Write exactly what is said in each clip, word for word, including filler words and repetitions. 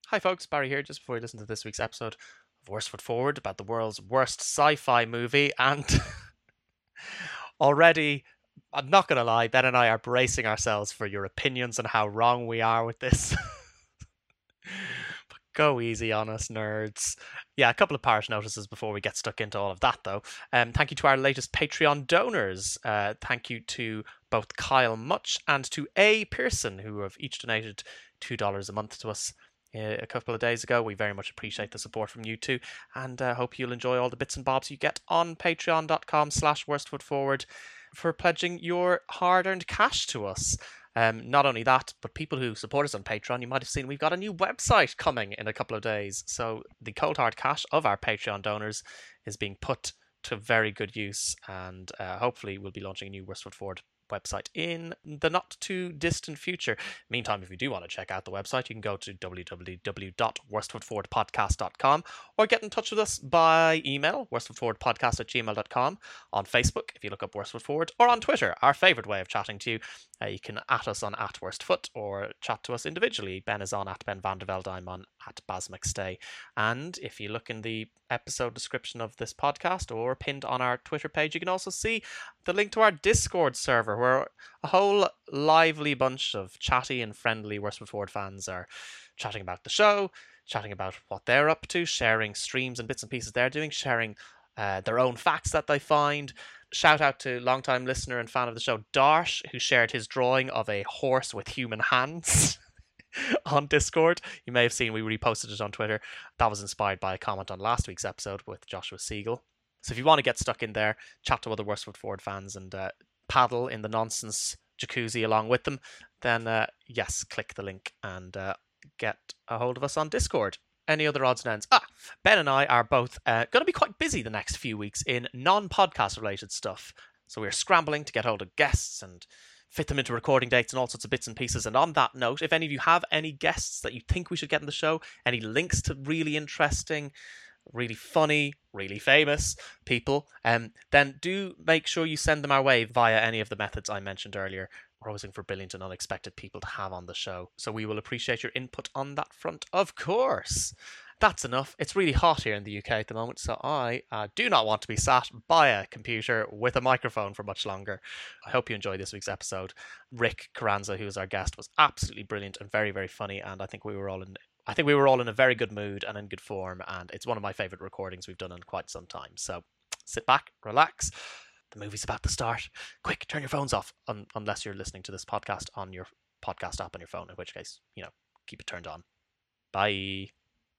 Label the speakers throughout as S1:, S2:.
S1: Hi folks, Barry here, just before you listen to this week's episode of Worst Foot Forward about the world's worst sci-fi movie, and already, I'm not going to lie, Ben and I are bracing ourselves for your opinions on how wrong we are with this. But go easy on us, nerds. Yeah, a couple of parish notices before we get stuck into all of that, though. Um, thank you to our latest Patreon donors. Uh, thank you to both Kyle Much and to A. Pearson, who have each donated two dollars a month to us a couple of days ago. We very much appreciate the support from you two, and uh, hope you'll enjoy all the bits and bobs you get on patreon.com slash worstfootforward for pledging your hard-earned cash to us. Um, not only that, but people who support us on Patreon, you might have seen we've got a new website coming in a couple of days. So the cold hard cash of our Patreon donors is being put to very good use, and uh, hopefully we'll be launching a new Worst Foot Forward website in the not too distant future. Meantime, if you do want to check out the website, you can go to w w w dot worstfootforwardpodcast dot com or get in touch with us by email, worstfootforwardpodcast at gmail dot com, on Facebook if you look up Worst Foot Forward, or on Twitter, our favourite way of chatting to you. Uh, you can at us on at worstfoot or chat to us individually. Ben is on at Ben Vandervelde, I'm on at Baz McStay. And if you look in the episode description of this podcast or pinned on our Twitter page, you can also see the link to our Discord server, where a whole lively bunch of chatty and friendly Worst Foot Forward fans are chatting about the show, chatting about what they're up to, sharing streams and bits and pieces they're doing, sharing uh, their own facts that they find. Shout out to long-time listener and fan of the show, Darsh, who shared his drawing of a horse with human hands on Discord. You may have seen we reposted it on Twitter. That was inspired by a comment on last week's episode with Joshua Siegel. So if you want to get stuck in there, chat to other Worst Foot Forward fans and uh, paddle in the nonsense jacuzzi along with them, then uh, yes, click the link and uh, get a hold of us on Discord. Any other odds and ends? Ah, Ben and I are both uh, going to be quite busy the next few weeks in non-podcast related stuff. So we're scrambling to get hold of guests and fit them into recording dates and all sorts of bits and pieces. And on that note, if any of you have any guests that you think we should get in the show, any links to really interesting, really funny, really famous people, um, then do make sure you send them our way via any of the methods I mentioned earlier. We're always looking for brilliant and unexpected people to have on the show, so we will appreciate your input on that front, of course. That's enough. It's really hot here in the U K at the moment, so I uh, do not want to be sat by a computer with a microphone for much longer. I hope you enjoyed this week's episode. Rick Carranza, who was our guest, was absolutely brilliant and very, very funny, and I think we were all in I think we were all in a very good mood and in good form, and it's one of my favourite recordings we've done in quite some time. So sit back, relax. The movie's about to start. Quick, turn your phones off, un- unless you're listening to this podcast on your podcast app on your phone, in which case, you know, keep it turned on. Bye.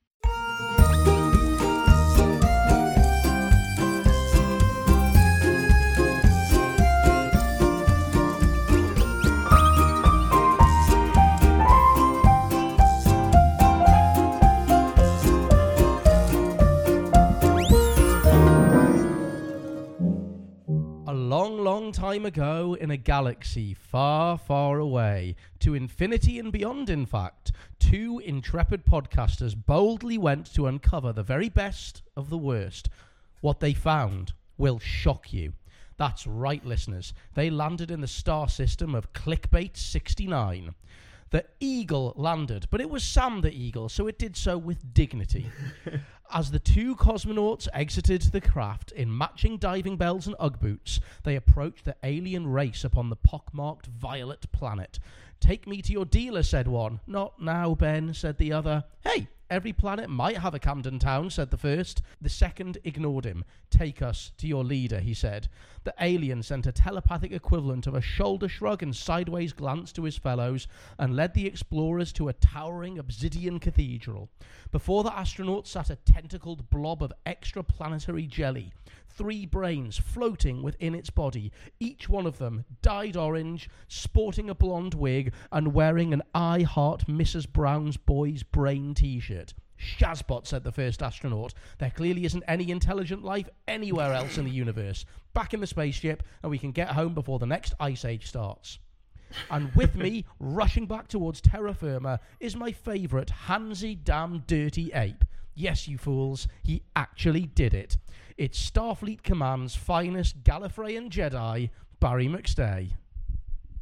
S2: A long, long time ago, in a galaxy far, far away, to infinity and beyond, in fact, two intrepid podcasters boldly went to uncover the very best of the worst. What they found will shock you. That's right, listeners. They landed in the star system of Clickbait sixty-nine. The Eagle landed, but it was Sam the Eagle, so it did so with dignity. As the two cosmonauts exited the craft in matching diving bells and Ugg boots, they approached the alien race upon the pockmarked violet planet. "Take me to your dealer," said one. "Not now, Ben," said the other. "Hey, every planet might have a Camden Town," said the first. The second ignored him. "Take us to your leader," he said. The alien sent a telepathic equivalent of a shoulder shrug and sideways glance to his fellows and led the explorers to a towering obsidian cathedral. Before the astronauts sat a tentacled blob of extraplanetary jelly, three brains floating within its body, each one of them dyed orange, sporting a blonde wig, and wearing an I Heart Missus Brown's Boys Brain t-shirt. "Shazbot," said the first astronaut. "There clearly isn't any intelligent life anywhere else in the universe. Back in the spaceship, and we can get home before the next ice age starts." And with me, rushing back towards terra firma, is my favourite handsy damn dirty ape. Yes, you fools, he actually did it. It's Starfleet Command's finest Gallifreyan Jedi, Barry McStay.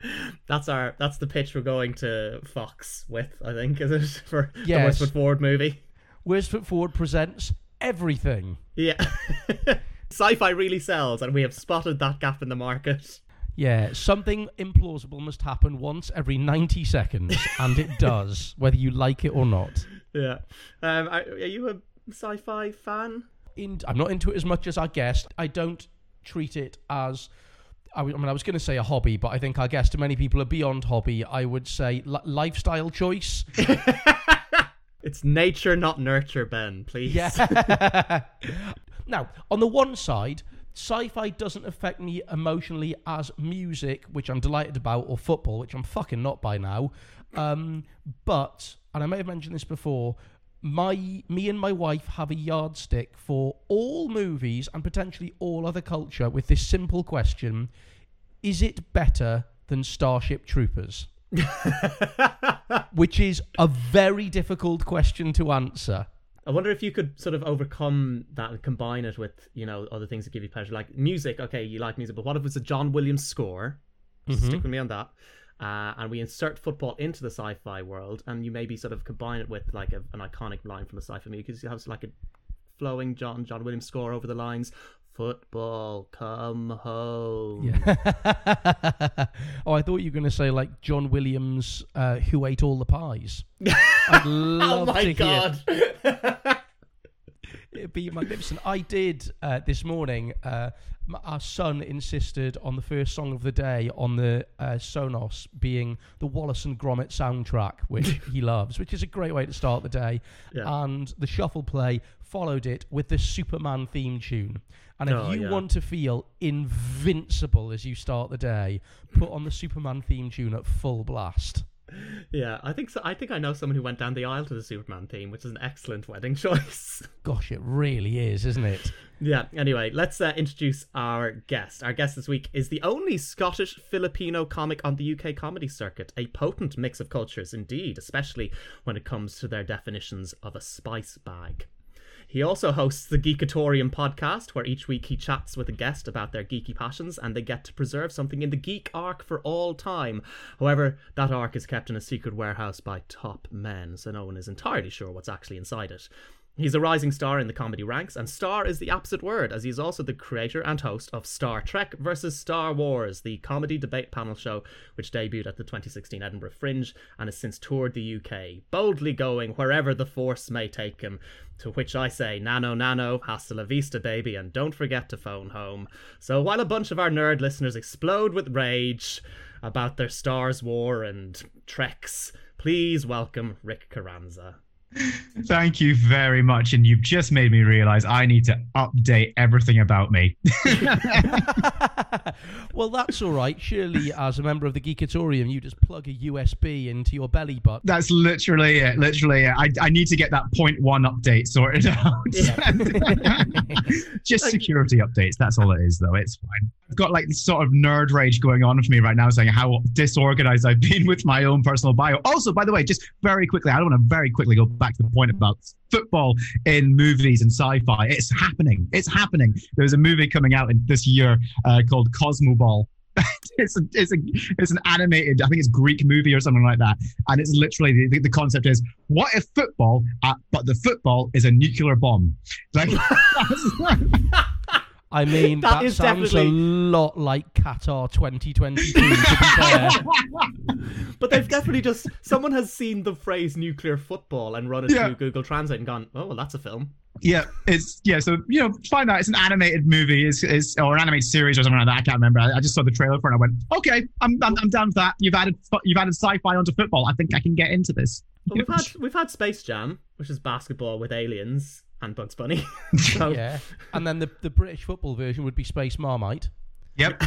S3: That's our. That's the pitch we're going to Fox with, I think, is it, for
S2: Yes.
S3: the Worst Foot Forward movie?
S2: Worst Foot Forward presents everything.
S3: Yeah. Sci-fi really sells, and we have spotted that gap in the market.
S2: Yeah, something implausible must happen once every ninety seconds, and it does, whether you like it or not.
S3: Yeah. Um, are, are you a sci-fi fan?
S2: In, I'm not into it as much as our guest. I don't treat it as... I, w- I mean, I was going to say a hobby, but I think our guest to many people are beyond hobby. I would say li- lifestyle choice.
S3: It's nature, not nurture, Ben, please.
S2: Yeah. Now, on the one side, sci-fi doesn't affect me emotionally as music, which I'm delighted about, or football, which I'm fucking not by now. Um, but, and I may have mentioned this before, my me and my wife have a yardstick for all movies and potentially all other culture with this simple question: is it better than Starship Troopers? Which is a very difficult question to answer.
S3: I wonder if you could sort of overcome that and combine it with, you know, other things that give you pleasure. Like music, okay, you like music, but what if it's a John Williams score?
S2: Mm-hmm.
S3: Stick with me on that. Uh, and we insert football into the sci-fi world, and you maybe sort of combine it with like a, an iconic line from the sci-fi movie, because you have like a flowing John John Williams score over the lines, "Football, come home."
S2: Yeah. Oh, I thought you were going to say like John Williams, uh, Who Ate All the Pies. I'd love
S3: Oh my
S2: to
S3: god.
S2: hear. It'd be magnificent. I did uh, this morning. Uh, m- our son insisted on the first song of the day on the uh, Sonos being the Wallace and Gromit soundtrack, which he loves, which is a great way to start the day.
S3: Yeah.
S2: And the shuffle play followed it with the Superman theme tune. And if
S3: Oh,
S2: you
S3: yeah.
S2: want to feel invincible as you start the day, put on the Superman theme tune at full blast.
S3: Yeah, I think so. I think I know someone who went down the aisle to the Superman theme, which is an excellent wedding choice.
S2: Gosh, it really is, isn't it?
S3: Yeah, anyway, let's uh, introduce our guest. Our guest this week is the only Scottish Filipino comic on the U K comedy circuit. A potent mix of cultures, indeed, especially when it comes to their definitions of a spice bag. He also hosts the Geekatorium podcast, where each week he chats with a guest about their geeky passions, and they get to preserve something in the geek arc for all time. However, that arc is kept in a secret warehouse by top men, so no one is entirely sure what's actually inside it. He's a rising star in the comedy ranks, and star is the opposite word, as he's also the creator and host of Star Trek versus Star Wars, the comedy debate panel show which debuted at the twenty sixteen Edinburgh Fringe and has since toured the U K, boldly going wherever the force may take him, to which I say nano nano, hasta la vista baby, and don't forget to phone home. So while a bunch of our nerd listeners explode with rage about their Stars War and Treks, please welcome Rick Carranza.
S4: Thank you very much, and you've just made me realize I need to update everything about me.
S2: Well, that's all right. Surely, as a member of the Geekatorium, you just plug a U S B into your belly button.
S4: That's literally it. Literally it. I, I need to get that point one update sorted out. Just security updates. That's all it is, though. It's fine. I've got like this sort of nerd rage going on for me right now, saying how disorganized I've been with my own personal bio. Also, by the way, just very quickly, I don't want to very quickly go back to the point about football in movies and sci-fi. It's happening. It's happening. There's a movie coming out in this year uh, called Cosmo Ball. it's a, it's a it's an animated, I think it's Greek movie or something like that, and it's literally the, the concept is, what if football, uh, but the football is a nuclear bomb? Like,
S2: I mean,
S3: That
S2: that,
S3: is
S2: sounds
S3: definitely-
S2: a lot like Qatar twenty twenty-two, to be fair.
S3: But they've definitely just, someone has seen the phrase nuclear football and run it
S4: Yeah.
S3: through Google Translate and gone, oh, well, that's a film.
S4: yeah, it's yeah. So you know, find out it's an animated movie, it's, it's or an animated series or something like that. I can't remember. I, I just saw the trailer for it and I went, okay, I'm I'm, I'm down with that. You've added fo- you've added sci-fi onto football. I think I can get into this.
S3: But we've had we've had Space Jam, which is basketball with aliens and Bugs Bunny. So
S2: Yeah. And then the, the British football version would be Space Marmite.
S4: Yep.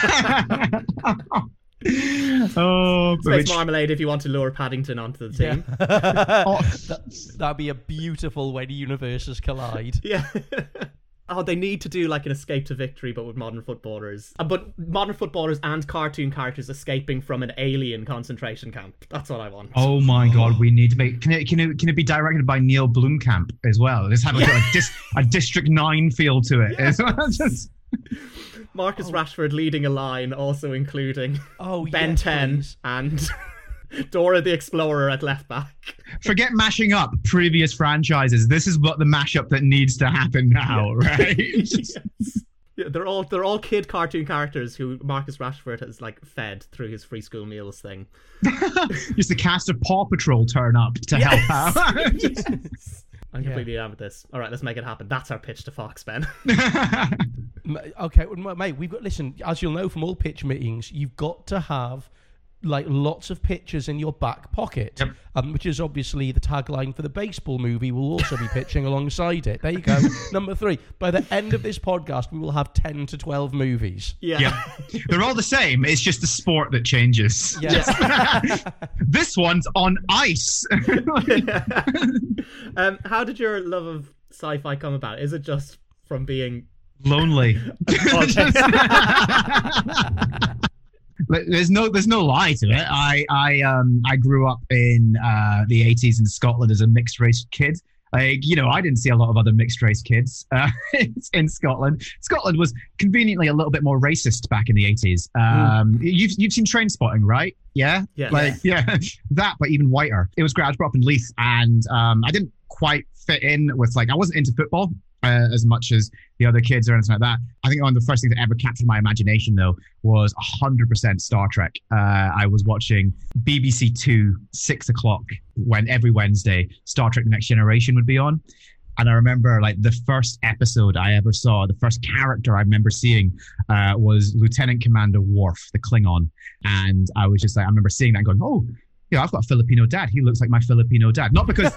S4: Oh,
S3: Space
S4: which-
S3: Marmalade if you want to lure Paddington onto the team.
S4: oh,
S2: That, that'd be a beautiful way the universes collide.
S3: Yeah. Oh, they need to do like an Escape to Victory, but with modern footballers. Uh, but modern footballers and cartoon characters escaping from an alien concentration camp. That's what I want.
S4: oh my God, we need to make. Can it can it can it be directed by Neil Blomkamp as well? Just have like a, dis, a District Nine feel to it.
S3: Yeah.
S4: as well. Just-
S3: Marcus
S2: Oh.
S3: Rashford leading a line, also including
S2: Oh,
S3: Ben
S2: yes,
S3: ten
S2: please.
S3: and Dora the Explorer at left back.
S4: Forget mashing up previous franchises. This is what the mashup that needs to happen now, right?
S3: Yes. Yeah, they're all they're all kid cartoon characters who Marcus Rashford has like fed through his free school meals thing.
S4: Just the cast of Paw Patrol turn up to
S3: Yes.
S4: help out.
S3: Yes. I'm
S2: Yeah.
S3: completely down with this. All right, let's make it happen. That's our pitch to Fox, Ben.
S2: M- Okay, well, mate, we've got, listen, as you'll know from all pitch meetings, you've got to have like lots of pictures in your back pocket,
S4: Yep.
S2: um, which is obviously the tagline for the baseball movie. We'll also be pitching alongside it. There you go. Number three. By the end of this podcast, we will have ten to twelve movies.
S3: Yeah.
S4: Yeah. They're all the same. It's just the sport that changes.
S2: Yes.
S4: This one's on ice.
S3: um, how did your love of sci-fi come about? Is it just from being
S4: Lonely.
S3: Okay.
S4: There's no, there's no lie to it. I, I, um, I grew up in uh, the eighties in Scotland as a mixed race kid. Like, you know, I didn't see a lot of other mixed race kids uh, in Scotland. Scotland was conveniently a little bit more racist back in the eighties. Um, You've, you've seen Train Spotting, right? Yeah,
S3: Yeah.
S4: like yeah, that, but even whiter. It was great. I was brought up in Leith, and um, I didn't quite fit in with like I wasn't into football uh, as much as the other kids or anything like that. I think one of the first things that ever captured my imagination though was one hundred percent Star Trek. Uh, I was watching B B C Two six o'clock when every Wednesday Star Trek: The Next Generation would be on. And I remember like the first episode I ever saw, the first character I remember seeing uh, was Lieutenant Commander Worf, the Klingon. And I was just like, I remember seeing that and going, oh, you know, I've got a Filipino dad. He looks like my Filipino dad. Not because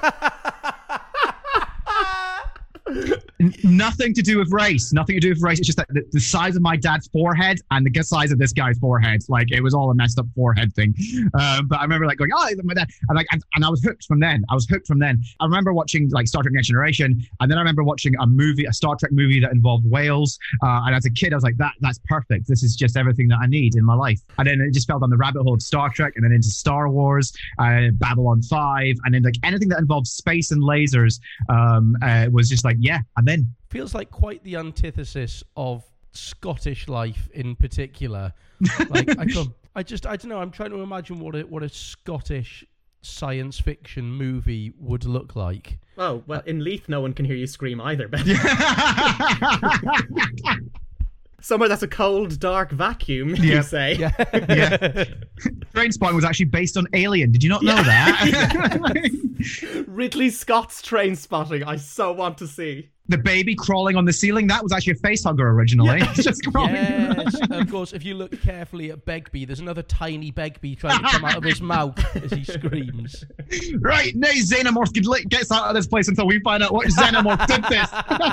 S4: N- nothing to do with race. Nothing to do with race. It's just that the, the size of my dad's forehead and the size of this guy's forehead, like it was all a messed up forehead thing. Um, but I remember like going, oh, my dad, and like, and, and I was hooked from then. I was hooked from then. I remember watching like Star Trek: Next Generation, and then I remember watching a movie, a Star Trek movie that involved whales. Uh, and as a kid, I was like, that that's perfect. This is just everything that I need in my life. And then it just fell down the rabbit hole of Star Trek, and then into Star Wars, uh, Babylon five, and then like anything that involved space and lasers um, uh, was just like, yeah, I'm in.
S2: Feels like quite the antithesis of Scottish life in particular. Like I come, I just I don't know. I'm trying to imagine what a what a Scottish science fiction movie would look like.
S3: Oh, well, in Leith, no one can hear you scream either, Ben. Somewhere that's a cold, dark vacuum, you
S4: Yeah.
S3: say.
S2: Yeah.
S4: Yeah. Train Spotting was actually based on Alien. Did you not know that?
S3: Ridley Scott's Train Spotting. I so want to see.
S4: The baby crawling on the ceiling, that was actually a face hugger originally. It's just crawling.
S2: Yes, of course. If you look carefully at Begbie, there's another tiny Begbie trying to come out of his mouth as he screams.
S4: Right, no Xenomorph get- gets out of this place until we find out what Xenomorph did this.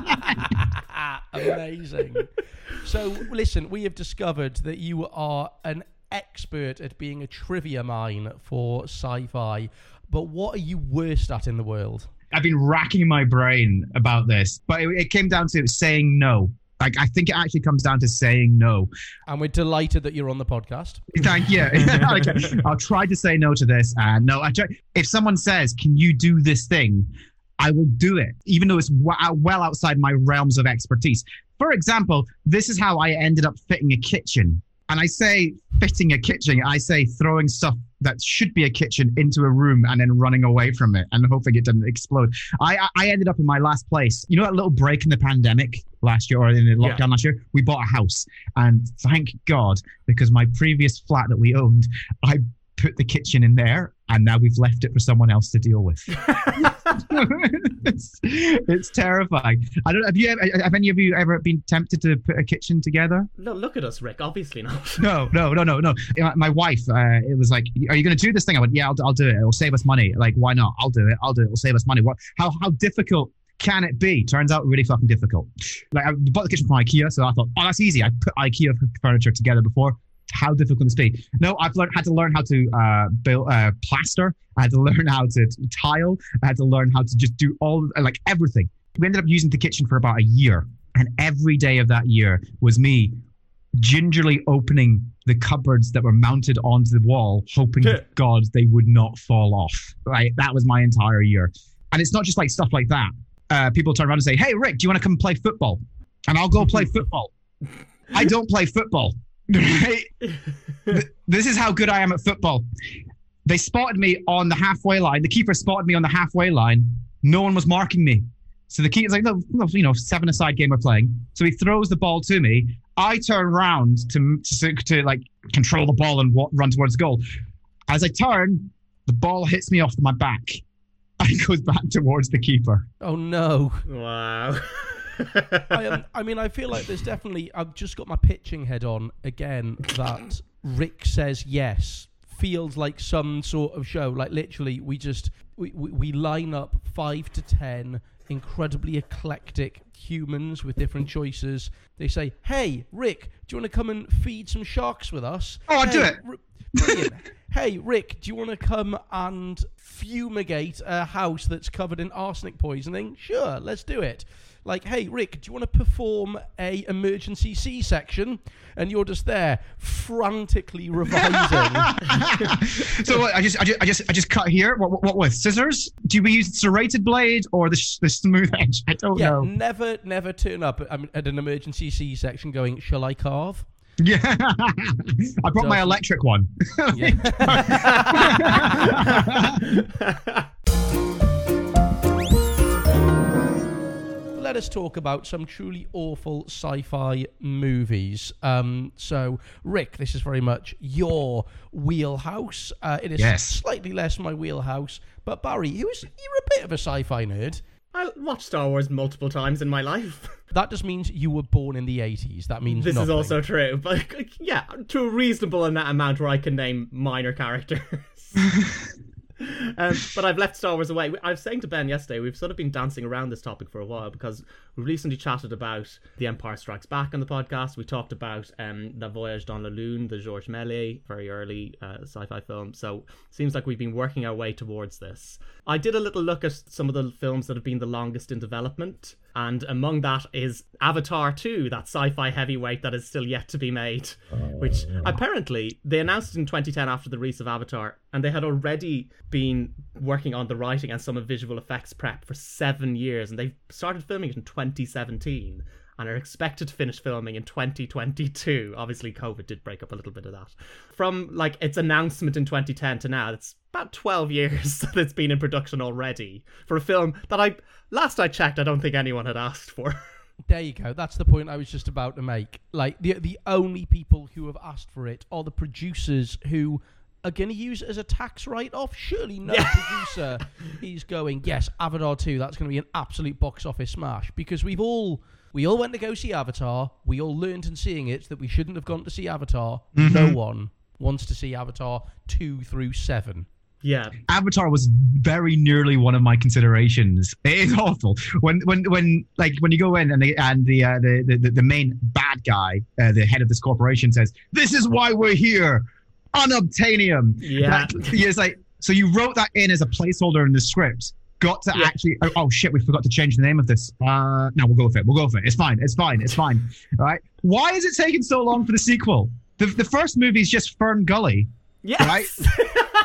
S2: Amazing. So, listen, we have discovered that you are an expert at being a trivia mine for sci-fi, but what are you worst at in the world?
S4: I've been racking my brain about this, but it, it came down to saying no. Like, I think it actually comes down to saying no.
S2: And we're delighted that you're on the podcast.
S4: Thank you. Okay. I'll try to say no to this. And no, I try, if someone says, can you do this thing? I will do it, even though it's w- well outside my realms of expertise. For example, this is how I ended up fitting a kitchen. And I say fitting a kitchen, I say throwing stuff that should be a kitchen into a room and then running away from it and hoping it doesn't explode. I I ended up in my last place. You know that little break in the pandemic last year or in the lockdown
S3: Yeah.
S4: last year? We bought a house. And thank God, because my previous flat that we owned, I put the kitchen in there and now we've left it for someone else to deal with. it's, it's terrifying. I don't. Have you? Ever, have any of you ever been tempted to put a kitchen together?
S3: No, look at us, Rick. Obviously not.
S4: No, no, no, no, no. My wife, uh, it was like, "Are you going to do this thing?" I went, "Yeah, I'll, I'll do it. It'll save us money." Like, why not? I'll do it. I'll do it. It'll save us money. What? How? How difficult can it be? Turns out, really fucking difficult. Like, I bought the kitchen from IKEA, so I thought, "Oh, that's easy. I put IKEA furniture together before." How difficult can this be? No, I've learned, had to learn how to uh, build uh, plaster. I had to learn how to tile. I had to learn how to just do all, like everything. We ended up using the kitchen for about a year. And every day of that year was me gingerly opening the cupboards that were mounted onto the wall, hoping to God they would not fall off. Right? That was my entire year. And it's not just like stuff like that. Uh, people turn around and say, "Hey, Rick, do you want to come play football?" And I'll go play football. I don't play football. Right? This is how good I am at football. They spotted me on the halfway line. The keeper spotted me on the halfway line. No one was marking me. So the keeper's like, no, you know, seven-a-side game we're playing. So he throws the ball to me. I turn around to, to, to like, control the ball and walk, run towards the goal. As I turn, the ball hits me off my back and goes back towards the keeper.
S2: Oh, no.
S3: Wow.
S2: I, um, I mean, I feel like there's definitely... I've just got my pitching head on again that Rick Says Yes feels like some sort of show. Like, literally, we just... We, we, we line up five to ten incredibly eclectic humans with different choices. They say, hey, Rick, do you want to come and feed some sharks with us?
S4: Oh, I'd
S2: hey,
S4: do it.
S2: R- Brilliant. Hey, Rick, do you want to come and fumigate a house that's covered in arsenic poisoning? Sure, let's do it. Like, hey, Rick, do you want to perform a emergency C-section? And you're just there, frantically revising.
S4: So what, I just, I just, I just, I just cut here. What, what, what with scissors? Do we use serrated blade or the, sh- the smooth edge? I don't
S2: yeah,
S4: know.
S2: never, never turn up at, at an emergency C-section going, shall I carve?
S4: Yeah, I brought my
S2: Doesn't-
S4: electric one.
S2: Yeah. Let us talk about some truly awful sci-fi movies. Um, so, Rick, this is very much your wheelhouse. Uh, it is
S4: Yes.
S2: slightly less my wheelhouse. But Barry, who is, you're a bit of a sci-fi nerd.
S3: I watched Star Wars multiple times in my life.
S2: That just means you were born in the eighties. That means
S3: This
S2: nothing.
S3: is also true, but yeah, to a reasonable amount where I can name minor characters. Um, but I've left Star Wars away. I was saying to Ben yesterday, we've sort of been dancing around this topic for a while because we recently chatted about The Empire Strikes Back on the podcast. We talked about um, La Voyage dans la Lune, the Georges Méliès, very early uh, sci-fi film. So it seems like we've been working our way towards this. I did a little look at some of the films that have been the longest in development. And among that is Avatar two, that sci-fi heavyweight that is still yet to be made, which apparently they announced in twenty ten after the release of Avatar, and they had already been working on the writing and some of visual effects prep for seven years, and they started filming it in twenty seventeen and are expected to finish filming in twenty twenty-two. Obviously, COVID did break up a little bit of that. From like its announcement in twenty ten to now, it's about twelve years that it's been in production already for a film that I, last I checked, I don't think anyone had asked for.
S2: There you go. That's the point I was just about to make. Like, the the only people who have asked for it are the producers who are going to use it as a tax write-off. Surely no
S3: Yeah.
S2: producer is going, yes, Avatar two, that's going to be an absolute box office smash. Because we've all... We all went to go see Avatar. We all learned in seeing it that we shouldn't have gone to see Avatar.
S4: Mm-hmm.
S2: No one wants to see Avatar two through seven.
S3: Yeah.
S4: Avatar was very nearly one of my considerations. It is awful when when when like when you go in and the and the uh, the, the the main bad guy, uh, the head of this corporation says, "This is why we're here, unobtainium."
S3: Yeah.
S4: Like, it's like, so you wrote that in as a placeholder in the script. Got to
S3: Yeah.
S4: actually. Oh, oh shit, we forgot to change the name of this. Uh, no, we'll go with it. We'll go with it. It's fine. It's fine. It's fine. All right. Why is it taking so long for the sequel? The the first movie is just Fern Gully.
S3: Yes.
S4: Right?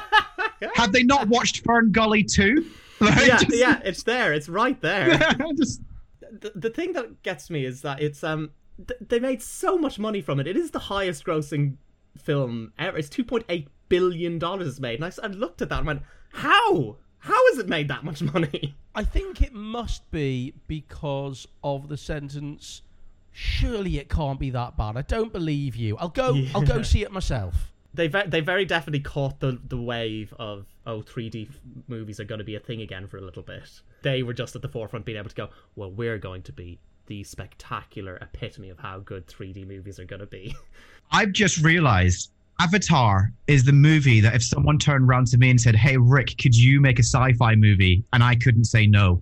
S4: Have they not watched Fern Gully two? Like,
S3: yeah,
S4: just-
S3: yeah, it's there. It's right there.
S4: just-
S3: the, the thing that gets me is that it's um th- they made so much money from it. It is the highest grossing film ever. It's two point eight billion dollars it's made. And I, s- I looked at that and went, how? How has it made that much money?
S2: I think it must be because of the sentence, surely it can't be that bad. I don't believe you. I'll go
S3: Yeah.
S2: I'll go see it myself.
S3: They ve- they very definitely caught the, the wave of, oh, three D f- movies are going to be a thing again for a little bit. They were just at the forefront being able to go, well, we're going to be the spectacular epitome of how good three D movies are going to be.
S4: I've just realized Avatar is the movie that if someone turned around to me and said, "Hey, Rick, could you make a sci-fi movie?" and I couldn't say no.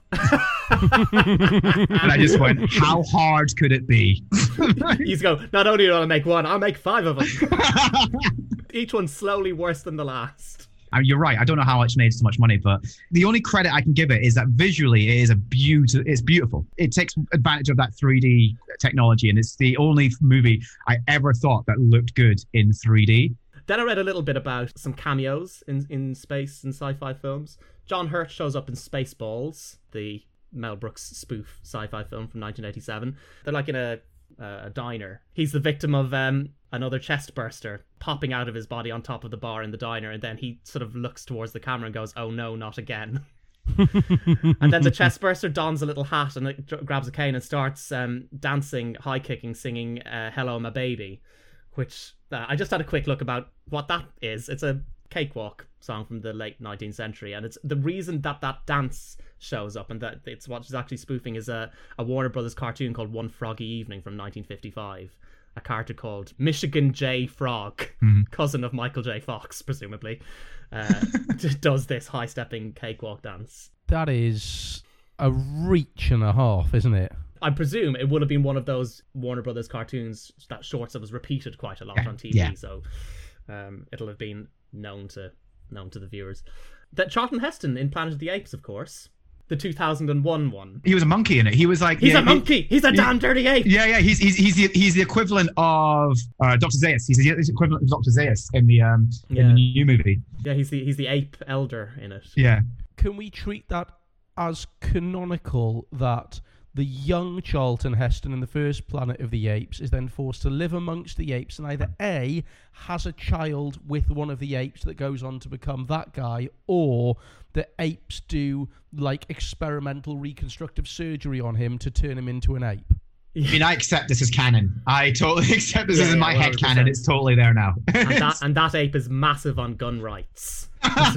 S4: And I just went, how hard could it be?
S3: You just go, not only do I make one, I'll make five of them. Each one slowly worse than the last.
S4: I mean, you're right. I don't know how it's made so much money, but the only credit I can give it is that visually it is a beautiful. It's beautiful. It takes advantage of that three D technology, and it's the only movie I ever thought that looked good in three D.
S3: Then I read a little bit about some cameos in, in space and sci-fi films. John Hurt shows up in Spaceballs, the Mel Brooks spoof sci-fi film from nineteen eighty-seven. They're like in a uh, a diner. He's the victim of um, another chest burster popping out of his body on top of the bar in the diner, and then he sort of looks towards the camera and goes, "Oh no, not again." And then the chest burster dons a little hat and it grabs a cane and starts um, dancing, high kicking, singing uh, "Hello, My Baby," which uh, I just had a quick look about what that is. It's a cakewalk song from the late nineteenth century, and it's the reason that that dance shows up and that it's what she's actually spoofing is a, a Warner Brothers cartoon called One Froggy Evening from nineteen fifty-five. A character called Michigan J. Frog, mm-hmm. cousin of Michael J. Fox, presumably, uh, does this high-stepping cakewalk dance.
S2: That is a reach and a half, isn't it?
S3: I presume it would have been one of those Warner Brothers cartoons, that shorts that was repeated quite a lot
S4: yeah,
S3: on T V,
S4: yeah.
S3: so um, it'll have been known to known to the viewers. That Charlton Heston in Planet of the Apes, of course. The two thousand one one.
S4: He was a monkey in it. He was like...
S3: He's
S4: yeah,
S3: a monkey!
S4: He,
S3: he's a
S4: he,
S3: damn dirty ape!
S4: Yeah, yeah. He's he's he's the, he's the equivalent of uh, Doctor Zaius. He's the, he's the equivalent of Doctor Zaius in the, um,
S3: yeah.
S4: in the new movie.
S3: Yeah, he's the he's the ape elder in it.
S4: Yeah.
S2: Can we treat that as canonical that the young Charlton Heston in the first Planet of the Apes is then forced to live amongst the apes and either A, has a child with one of the apes that goes on to become that guy, or the apes do like experimental reconstructive surgery on him to turn him into an ape?
S4: I mean, I accept this as canon. I totally accept this
S3: yeah,
S4: as in
S3: yeah,
S4: my
S3: one hundred
S4: head
S3: percent.
S4: canon. It's totally there now.
S3: And that, and that ape is massive on gun rights.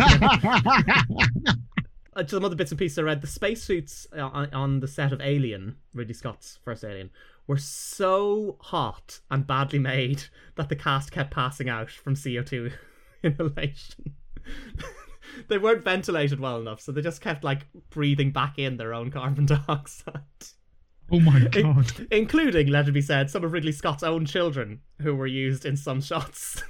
S3: Uh, some other bits and pieces I read. The spacesuits on, on the set of Alien, Ridley Scott's first Alien, were so hot and badly made that the cast kept passing out from C O two inhalation. They weren't ventilated well enough, so they just kept like breathing back in their own carbon dioxide.
S4: Oh my god.
S3: In- including, let it be said, some of Ridley Scott's own children who were used in some shots.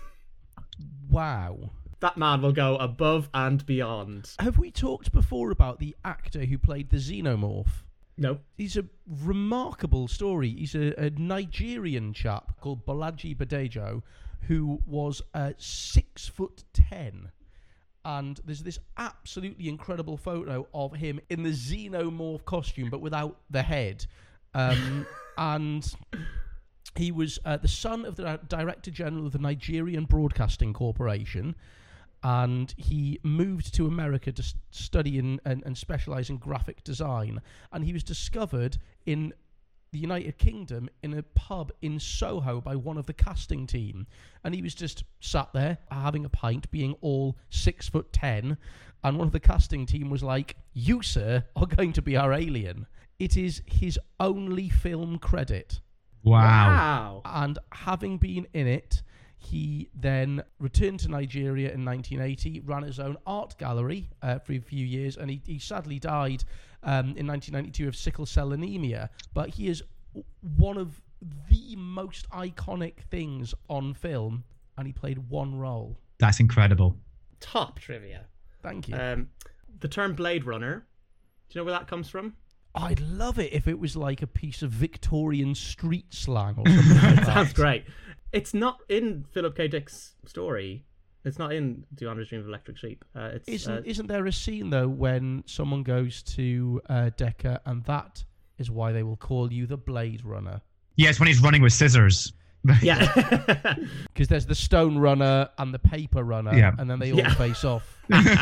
S2: Wow.
S3: That man will go above and beyond.
S2: Have we talked before about the actor who played the xenomorph?
S3: No.
S2: He's a remarkable story. He's a, a Nigerian chap called Bolaji Badejo, who was uh, six foot ten. And there's this absolutely incredible photo of him in the xenomorph costume, but without the head. Um, and he was uh, the son of the Director General of the Nigerian Broadcasting Corporation. And he moved to America to st- study in, and, and specialise in graphic design. And he was discovered in the United Kingdom in a pub in Soho by one of the casting team. And he was just sat there having a pint, being all six foot ten. And one of the casting team was like, "You, sir, are going to be our alien." It is his only film credit.
S4: Wow.
S3: Wow.
S2: And having been in it, he then returned to Nigeria in nineteen eighty, ran his own art gallery uh, for a few years, and he, he sadly died um, in nineteen ninety-two of sickle cell anemia. But he is one of the most iconic things on film, and he played one role.
S4: That's incredible.
S3: Top trivia.
S2: Thank you.
S3: Um, the term Blade Runner, do you know where that comes from?
S2: I'd love it if it was like a piece of Victorian street slang or something like that.
S3: Sounds great. It's not in Philip K. Dick's story. It's not in Do You Honor Dream of Electric Sheep. Uh, it's,
S2: Isn't
S3: uh,
S2: isn't there a scene though when someone goes to uh, Decker, and that is why they will call you the Blade Runner?
S4: Yes, when he's running with scissors.
S3: Yeah.
S2: Because there's the Stone Runner and the Paper Runner,
S4: Yeah.
S2: and then they all
S3: Yeah.
S2: face off.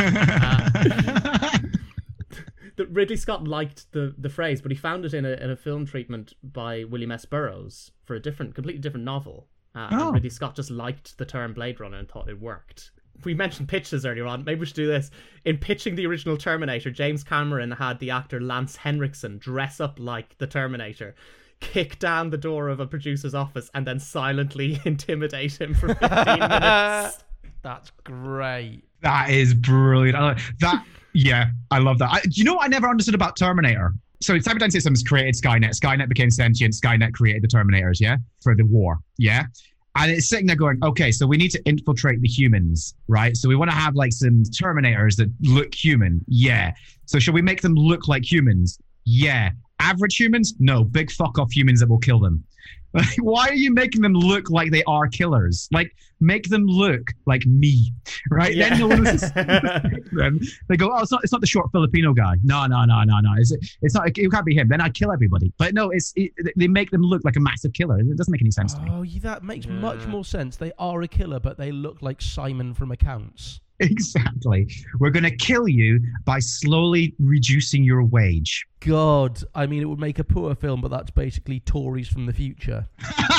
S3: That Ridley Scott liked the, the phrase, but he found it in a in a film treatment by William S. Burroughs for a different, completely different novel. Uh,
S4: Oh.
S3: And Ridley Scott just liked the term Blade Runner and thought it worked. We mentioned pitches earlier on. Maybe we should do this. In pitching the original Terminator, James Cameron had the actor Lance Henriksen dress up like the Terminator, kick down the door of a producer's office, and then silently intimidate him for fifteen minutes.
S2: That's great.
S4: That is brilliant. I like that. Yeah, I love that. I, do you know what I never understood about Terminator? So Cyberdyne Systems created Skynet. Skynet became sentient. Skynet created the Terminators, yeah, for the war, yeah. And it's sitting there going, okay, so we need to infiltrate the humans, right? So we want to have like some Terminators that look human, yeah. So should we make them look like humans? Yeah. Average humans? No. Big fuck off humans that will kill them. Why are you making them look like they are killers? Like, make them look like me, right?
S3: Yeah.
S4: Then no one was them. They go, oh, it's not, it's not the short Filipino guy. No, no, no, no, no. It's, it's not. It can't be him. Then I'd kill everybody. But no, it's it, they make them look like a massive killer. It doesn't make any sense to me.
S2: Oh, yeah, that makes
S3: Yeah.
S2: much more sense. They are a killer, but they look like Simon from Accounts.
S4: Exactly. We're going to kill you by slowly reducing your wage.
S2: God, I mean, it would make a poor film, but that's basically Tories from the future.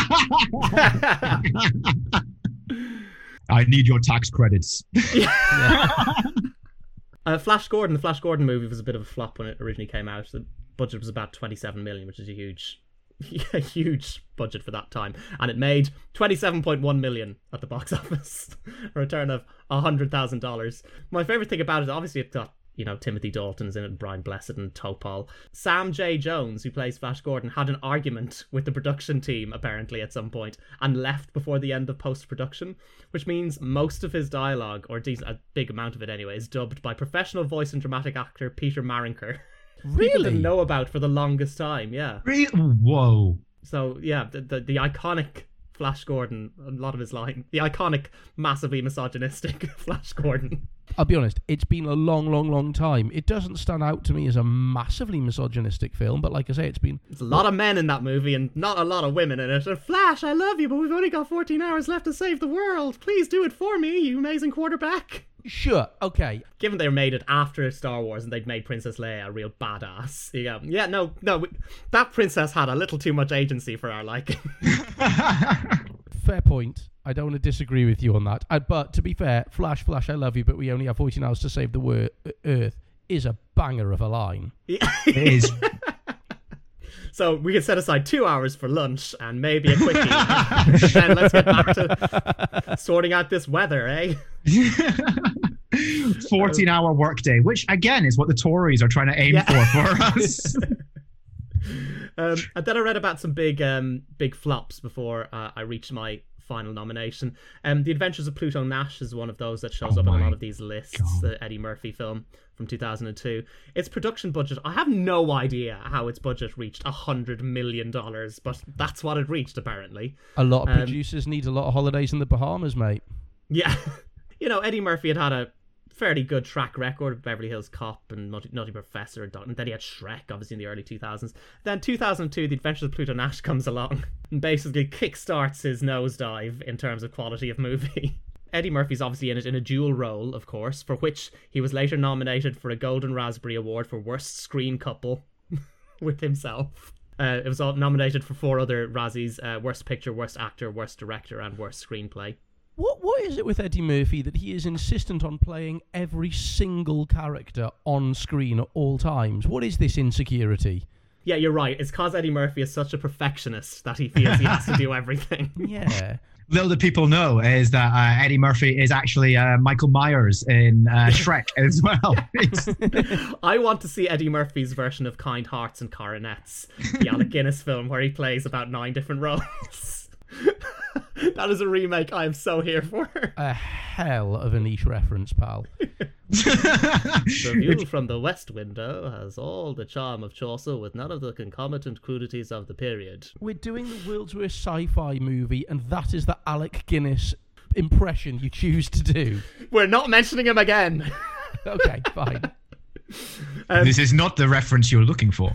S4: I need your tax credits.
S3: Uh, Flash Gordon, the Flash Gordon movie was a bit of a flop when it originally came out. The budget was about twenty-seven million, which is a huge, a huge budget for that time, and it made twenty-seven point one million at the box office, a return of a hundred thousand dollars. My favorite thing about it, obviously, it got, you know, Timothy Dalton's in it, Brian Blessed and Topol. Sam J. Jones, who plays Flash Gordon, had an argument with the production team, apparently, at some point, and left before the end of post-production, which means most of his dialogue, or a big amount of it anyway, is dubbed by professional voice and dramatic actor Peter Marinker. People
S2: Really?
S3: didn't know about for the longest time, yeah.
S4: Re- Whoa.
S3: So, yeah, the, the, the iconic Flash Gordon, a lot of his line, the iconic, massively misogynistic Flash Gordon.
S2: I'll be honest, it's been a long, long, long time. It doesn't stand out to me as a massively misogynistic film, but like I say, it's been...
S3: There's a lot of men in that movie and not a lot of women in it. And Flash, I love you, but we've only got fourteen hours left to save the world. Please do it for me, you amazing quarterback.
S2: Sure, okay.
S3: Given they made it after Star Wars and they'd made Princess Leia a real badass. Yeah, yeah no, no, that princess had a little too much agency for our liking.
S2: Fair point. I don't want to disagree with you on that. Uh, but to be fair, Flash, Flash, I love you, but we only have fourteen hours to save the wor- Earth is a banger of a line.
S3: Yeah.
S4: It is.
S3: So we can set aside two hours for lunch and maybe a quickie. Then let's get back to sorting out this weather, eh?
S4: fourteen hour workday, which again is what the Tories are trying to aim
S3: Yeah.
S4: for for us.
S3: Um, and then I read about some big, um, big flops before uh, I reached my final nomination. Um, The Adventures of Pluto Nash is one of those that shows
S4: Oh
S3: up in a
S4: my
S3: lot of these lists.
S4: God.
S3: The Eddie Murphy film from two thousand two. Its production budget, I have no idea how its budget reached a hundred million dollars, but that's what it reached apparently.
S2: A lot of
S3: Um,
S2: producers need a lot of holidays in the Bahamas, mate.
S3: Yeah, you know, Eddie Murphy had had a fairly good track record of Beverly Hills Cop and Nutty, Nutty Professor, and, and then he had Shrek, obviously in the early two thousands. Then two thousand two, The Adventures of Pluto Nash comes along and basically kickstarts his nosedive in terms of quality of movie. Eddie Murphy's obviously in it in a dual role, of course, for which he was later nominated for a Golden Raspberry Award for Worst Screen Couple with himself. Uh, it was all nominated for four other Razzies: uh, Worst Picture, Worst Actor, Worst Director, and Worst Screenplay.
S2: What What is it with Eddie Murphy that he is insistent on playing every single character on screen at all times? What is this insecurity?
S3: Yeah, you're right. It's because Eddie Murphy is such a perfectionist that he feels he has to do everything.
S2: Yeah.
S4: Little do people know is that uh, Eddie Murphy is actually uh, Michael Myers in uh, Shrek as well. It's-
S3: I want to see Eddie Murphy's version of Kind Hearts and Coronets, the Alec Guinness film where he plays about nine different roles. That is a remake I am so here for.
S2: A hell of a niche reference, pal.
S3: The view from the west window has all the charm of Chaucer with none of the concomitant crudities of the period.
S2: We're doing the world's worst sci-fi movie, and that is the Alec Guinness impression you choose to do.
S3: We're not mentioning him again.
S2: Okay, fine.
S3: Um,
S4: this is not the reference you're looking for.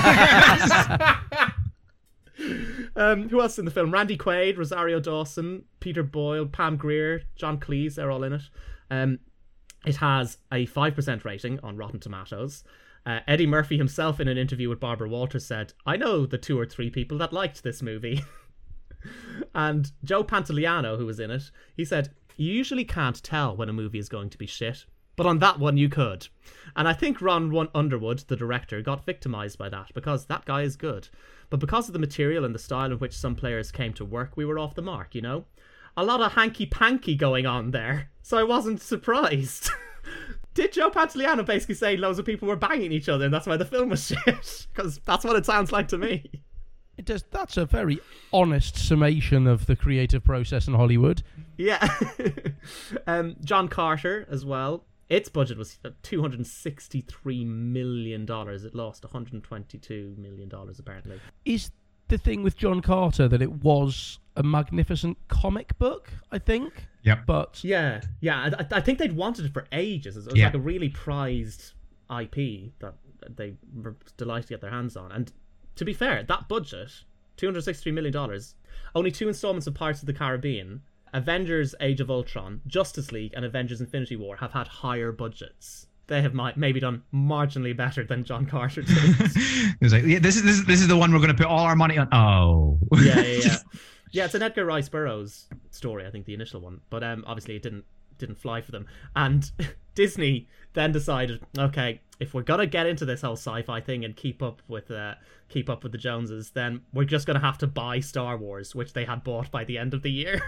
S3: Um, who else is in the film? Randy Quaid, Rosario Dawson, Peter Boyle, Pam Grier, John Cleese, they're all in it. Um, it has a five percent rating on Rotten Tomatoes. Uh, Eddie Murphy himself in an interview with Barbara Walters said, I know the two or three people that liked this movie. And Joe Pantoliano, who was in it, he said, you usually can't tell when a movie is going to be shit, but on that one you could. And I think Ron Underwood, the director, got victimized by that because that guy is good. But because of the material and the style in which some players came to work, we were off the mark, you know? A lot of hanky-panky going on there, so I wasn't surprised. Did Joe Pantoliano basically say loads of people were banging each other and that's why the film was shit? Because that's what it sounds like to me.
S2: It does. That's a very honest summation of the creative process in Hollywood.
S3: Yeah. um, John Carter as well. Its budget was two hundred sixty-three million dollars. It lost one hundred twenty-two million dollars apparently.
S2: Is the thing with John Carter that it was a magnificent comic book, I think.
S4: Yep.
S2: But
S3: Yeah, yeah. I, I think they'd wanted it for ages. It was
S4: Yeah.
S3: like a really prized I P that they were delighted to get their hands on. And to be fair, that budget, two hundred sixty-three million dollars, only two installments of Pirates of the Caribbean, Avengers Age of Ultron, Justice League, and Avengers Infinity War have had higher budgets. They have might, maybe done marginally better than John Carter did.
S4: It was like, yeah, this is this is this is the one we're going to put all our money on. Oh,
S3: yeah, yeah, yeah. Yeah, it's an Edgar Rice Burroughs story, I think, the initial one. But um, obviously it didn't didn't fly for them. And Disney then decided, okay, if we're gonna get into this whole sci-fi thing and keep up with uh, keep up with the Joneses, then we're just gonna have to buy Star Wars, which they had bought by the end of the year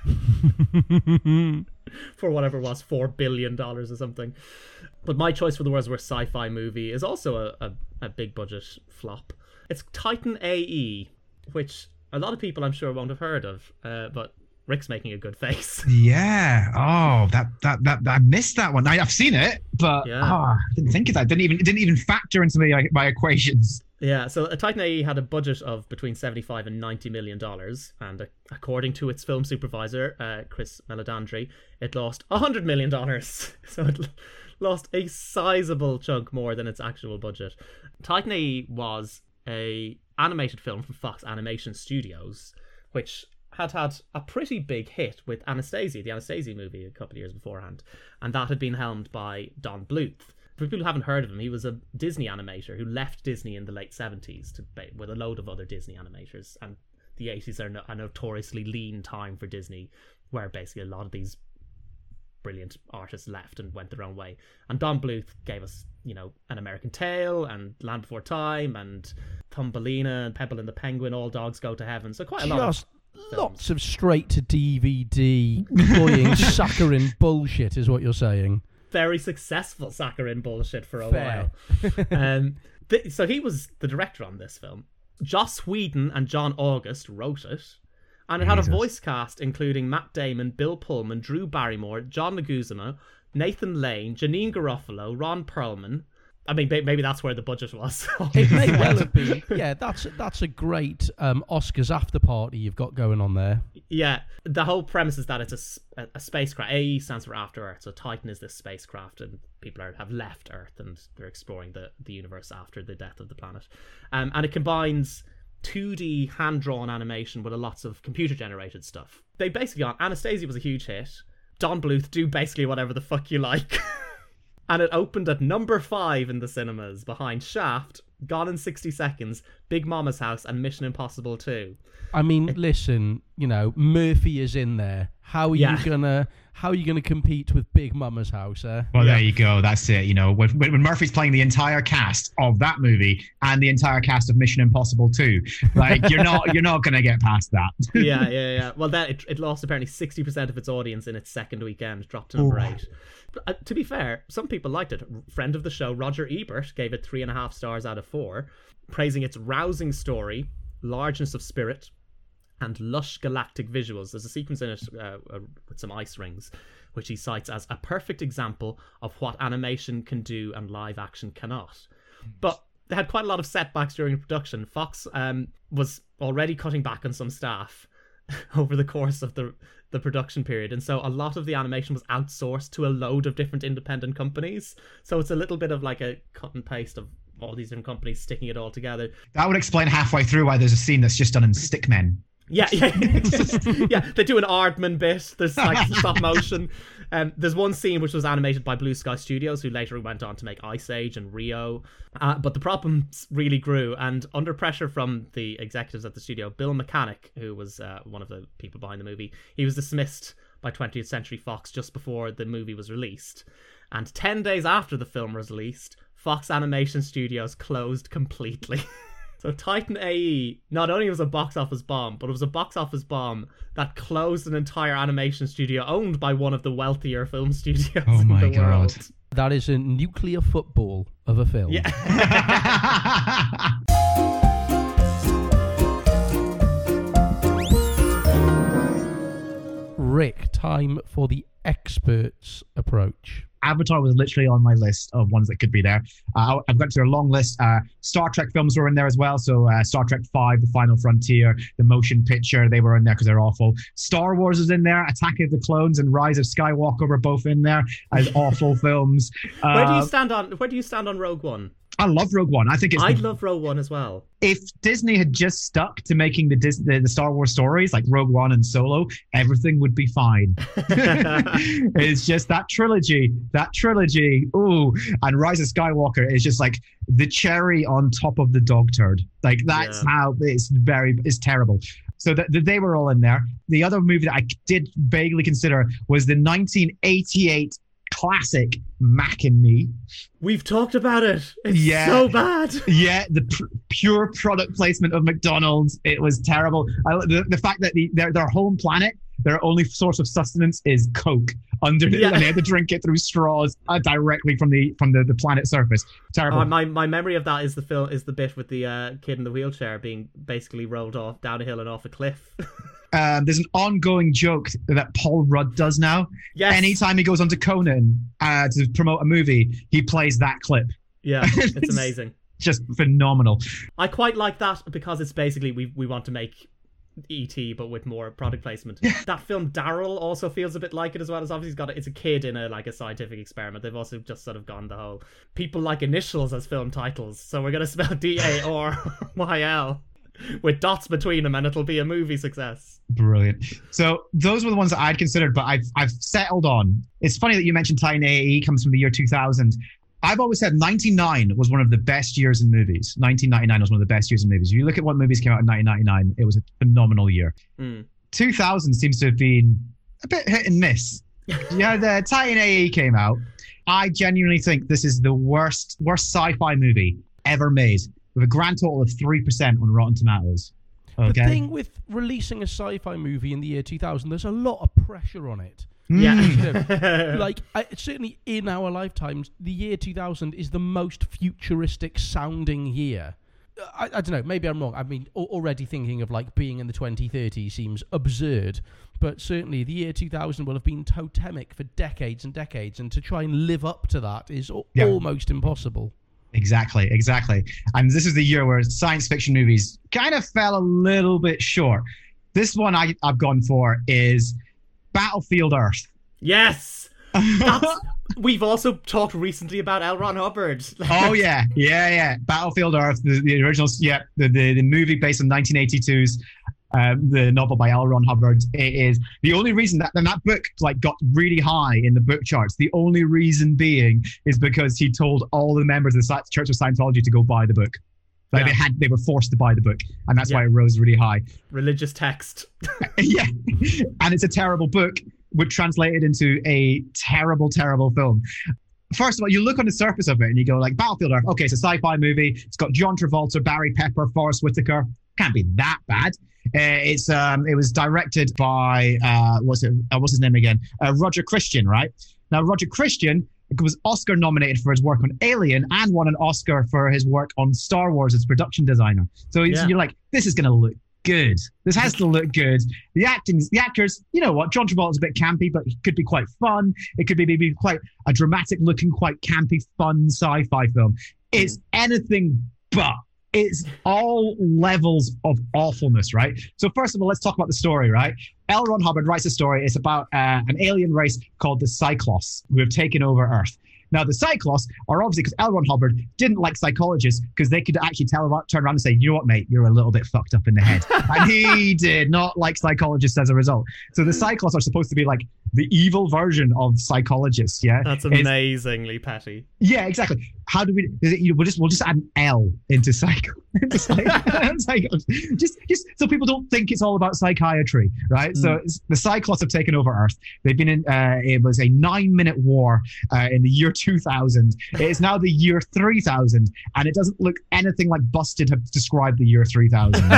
S3: for whatever it was, four billion dollars or something. But my choice for the world's worst sci-fi movie is also a, a, a big budget flop. It's Titan A E, which a lot of people I'm sure won't have heard of, uh, but Rick's making a good face.
S4: yeah. Oh, that that that I missed that one. I, I've seen it, but
S3: Yeah.
S4: oh, I didn't think of that. Didn't even it didn't even factor into my my equations.
S3: Yeah, so a Titan A E had a budget of between seventy-five and ninety million dollars, and uh, according to its film supervisor, uh, Chris Meledandri, it lost one hundred million dollars. So it l- lost a sizable chunk more than its actual budget. Titan A E was a animated film from Fox Animation Studios, which had had a pretty big hit with Anastasia, the Anastasia movie, a couple of years beforehand, and that had been helmed by Don Bluth. For people who haven't heard of him, he was a Disney animator who left Disney in the late seventies to with a load of other Disney animators, and the eighties are no, a notoriously lean time for Disney, where basically a lot of these brilliant artists left and went their own way. And Don Bluth gave us, you know, An American Tail and Land Before Time and Thumbelina and Pebble and the Penguin, All Dogs Go to Heaven. So quite a lot
S2: just
S3: of
S2: lots of straight to D V D cloying saccharine bullshit is what you're saying.
S3: very successful saccharine bullshit for a
S2: Fair.
S3: while. um, th- so he was the director on this film. Joss Whedon and John August wrote it. And it had
S4: Jesus.
S3: a voice cast including Matt Damon, Bill Pullman, Drew Barrymore, John Leguizamo, Nathan Lane, Janine Garofalo, Ron Perlman. I mean, ba- maybe that's where the budget was.
S2: It may well have been. Yeah, that's that's a great um, Oscars after party you've got going on there.
S3: Yeah, the whole premise is that it's a, s- a- a spacecraft. A E stands for After Earth, so Titan is this spacecraft, and people are, have left Earth and they're exploring the, the universe after the death of the planet. Um, and it combines two D hand-drawn animation with a lots of computer-generated stuff. They basically are. Anastasia was a huge hit. Don Bluth, do basically whatever the fuck you like. And it opened at number five in the cinemas, behind Shaft, Gone in sixty seconds, Big Mama's House, and Mission Impossible two.
S2: I mean, listen, you know, Murphy is in there. How are
S3: Yeah.
S2: you gonna how are you gonna compete with Big Mama's House, eh?
S4: Well,
S3: Yeah.
S4: there you go. That's it. You know, when, when Murphy's playing the entire cast of that movie and the entire cast of Mission Impossible two, like you're not you're not gonna get past that.
S3: yeah, yeah, yeah. Well, then it, it lost apparently sixty percent of its audience in its second weekend, dropped to number
S4: Ooh.
S3: eight. But, uh, to be fair, some people liked it. Friend of the show, Roger Ebert, gave it three and a half stars out of four, praising its rousing story, largeness of spirit, and lush galactic visuals. There's a sequence in it uh, uh, with some ice rings, which he cites as a perfect example of what animation can do and live action cannot. But they had quite a lot of setbacks during production. Fox um, was already cutting back on some staff over the course of the the production period, and so a lot of the animation was outsourced to a load of different independent companies. So it's a little bit of like a cut and paste of all these different companies sticking it all together.
S4: That would explain halfway through why there's a scene that's just done in stickmen.
S3: Yeah, yeah, yeah. They do an Aardman bit. There's like stop motion. Um, there's one scene which was animated by Blue Sky Studios, who later went on to make Ice Age and Rio. Uh, but the problems really grew, and under pressure from the executives at the studio, Bill Mechanic, who was uh, one of the people behind the movie, he was dismissed by twentieth Century Fox just before the movie was released. And ten days after the film was released, Fox Animation Studios closed completely. So Titan A E not only was a box office bomb, but it was a box office bomb that closed an entire animation studio owned by one of the wealthier film studios
S4: Oh
S3: in
S4: my
S3: the
S4: God.
S3: world.
S2: That is a nuclear football of a film.
S3: Yeah.
S2: Rick, time for the experts' approach.
S4: Avatar was literally on my list of ones that could be there. Uh, I've got to a long list. Uh, Star Trek films were in there as well. So uh, Star Trek five, The Final Frontier, the motion picture, they were in there because they're awful. Star Wars was in there. Attack of the Clones and Rise of Skywalker were both in there as awful films. Uh,
S3: Where do you stand on Where do you stand on Rogue One?
S4: I love Rogue One. I think it's.
S3: I
S4: the,
S3: love Rogue One as well.
S4: If Disney had just stuck to making the, Dis- the the Star Wars stories like Rogue One and Solo, everything would be fine. It's just that trilogy, that trilogy. Ooh, and Rise of Skywalker is just like the cherry on top of the dog turd. Like that's yeah. how it's very. It's terrible. So that the, they were all in there. The other movie that I did vaguely consider was the nineteen eighty-eight classic Mac and Me.
S3: We've talked about it. It's
S4: yeah.
S3: so bad.
S4: Yeah, the pr- pure product placement of McDonald's. It was terrible. I, the, the fact that the, their their home planet, their only source of sustenance is Coke. Under yeah. and they had to drink it through straws uh, directly from the from the, the planet's surface. Terrible.
S3: Oh, my my memory of that is the film is the bit with the uh, kid in the wheelchair being basically rolled off down a hill and off a cliff.
S4: Um, there's an ongoing joke that Paul Rudd does now.
S3: Yes.
S4: Anytime he goes onto Conan uh, to promote a movie, he plays that clip.
S3: Yeah, it's amazing.
S4: Just phenomenal.
S3: I quite like that because it's basically we we want to make E T but with more product placement. That film Daryl also feels a bit like it as well. It's obviously got a, it's a kid in a like a scientific experiment. They've also just sort of gone the whole people like initials as film titles, so we're gonna spell D A R Y L with dots between them and it'll be a movie success.
S4: Brilliant. So those were the ones that I'd considered, but I've I've settled on. It's funny that you mentioned Titan A A E comes from the year two thousand. I've always said ninety-nine was one of the best years in movies. nineteen ninety-nine was one of the best years in movies. If you look at what movies came out in nineteen ninety-nine, it was a phenomenal year.
S3: Mm.
S4: two thousand seems to have been a bit hit and miss. Yeah, the Titan A A E came out. I genuinely think this is the worst worst sci-fi movie ever made, with a grand total of three percent on Rotten Tomatoes. Okay?
S2: The thing with releasing a sci-fi movie in the year two thousand, there's a lot of pressure on it.
S3: Yeah.
S2: You know, like, I, certainly in our lifetimes, the year two thousand is the most futuristic sounding year. I, I don't know, maybe I'm wrong. I mean, already thinking of like being in the twenty thirties seems absurd, but certainly the year two thousand will have been totemic for decades and decades, and to try and live up to that is al- yeah. almost impossible.
S4: Exactly, exactly. And this is the year where science fiction movies kind of fell a little bit short. This one I, I've gone for is Battlefield Earth.
S3: Yes! That's, we've also talked recently about L. Ron Hubbard.
S4: Oh, yeah, yeah, yeah. Battlefield Earth, the, the original, yeah, the, the, the movie based on nineteen eighty-two's Um, the novel by L. Ron Hubbard. It is the only reason that and that book like got really high in the book charts. The only reason being is because he told all the members of the Church of Scientology to go buy the book. Like yeah. they had, they were forced to buy the book, and that's yeah. why it rose really high.
S3: Religious text.
S4: Yeah, and it's a terrible book, which translated into a terrible, terrible film. First of all, you look on the surface of it and you go like, Battlefield Earth. Okay, it's a sci-fi movie. It's got John Travolta, Barry Pepper, Forrest Whitaker. Can't be that bad. Uh, it's um, it was directed by uh, what's it? Uh, what's his name again? Uh, Roger Christian, right? Now, Roger Christian was Oscar nominated for his work on Alien and won an Oscar for his work on Star Wars as production designer. So yeah. you're like, this is going to look good. This has to look good. The acting, the actors, you know what? John Travolta's a bit campy, but it could be quite fun. It could be maybe quite a dramatic looking, quite campy, fun sci-fi film. It's anything but. It's all levels of awfulness, right? So first of all, let's talk about the story, right? L. Ron Hubbard writes a story. It's about uh, an alien race called the Cyclops who have taken over Earth. Now, the Cyclops are obviously, because L. Ron Hubbard didn't like psychologists because they could actually tell, turn around and say, you know what, mate, you're a little bit fucked up in the head. And he did not like psychologists as a result. So the Cyclops are supposed to be like the evil version of psychologists, yeah?
S3: That's amazingly it's, petty.
S4: Yeah, exactly. How do we, is it, you know, we'll just we'll just add an L into psycho, into psycho, just just so people don't think it's all about psychiatry, right? Mm. So the Cyclops have taken over Earth. They've been in. Uh, it was a nine-minute war uh, in the year two thousand. It is now the year three thousand, and it doesn't look anything like Busted have described the year three thousand.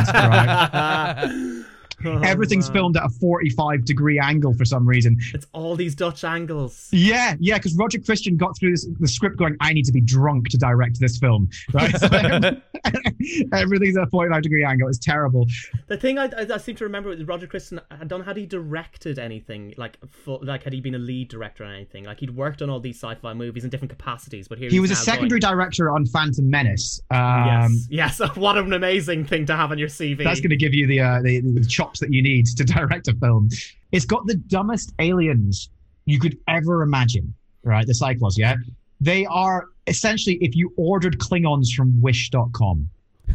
S4: Right? Oh, everything's wow. filmed at a forty-five degree angle for some reason.
S3: It's all these Dutch angles.
S4: Yeah, yeah, because Roger Christian got through this, the script going, I need to be drunk to direct this film. Right? So, Everything's at a forty-five degree angle. It's terrible.
S3: The thing I, I, I seem to remember with Roger Christian, I don't know, had he directed anything, like, full, like had he been a lead director on anything? Like, he'd worked on all these sci-fi movies in different capacities, but here
S4: he was a
S3: now
S4: secondary
S3: going,
S4: director on Phantom Menace. Um,
S3: yes, yes, what an amazing thing to have on your C V.
S4: That's going to give you the, uh, the the chops that you need to direct a film. It's got the dumbest aliens you could ever imagine, right? The Cyclops, yeah? They are essentially if you ordered Klingons from wish dot com.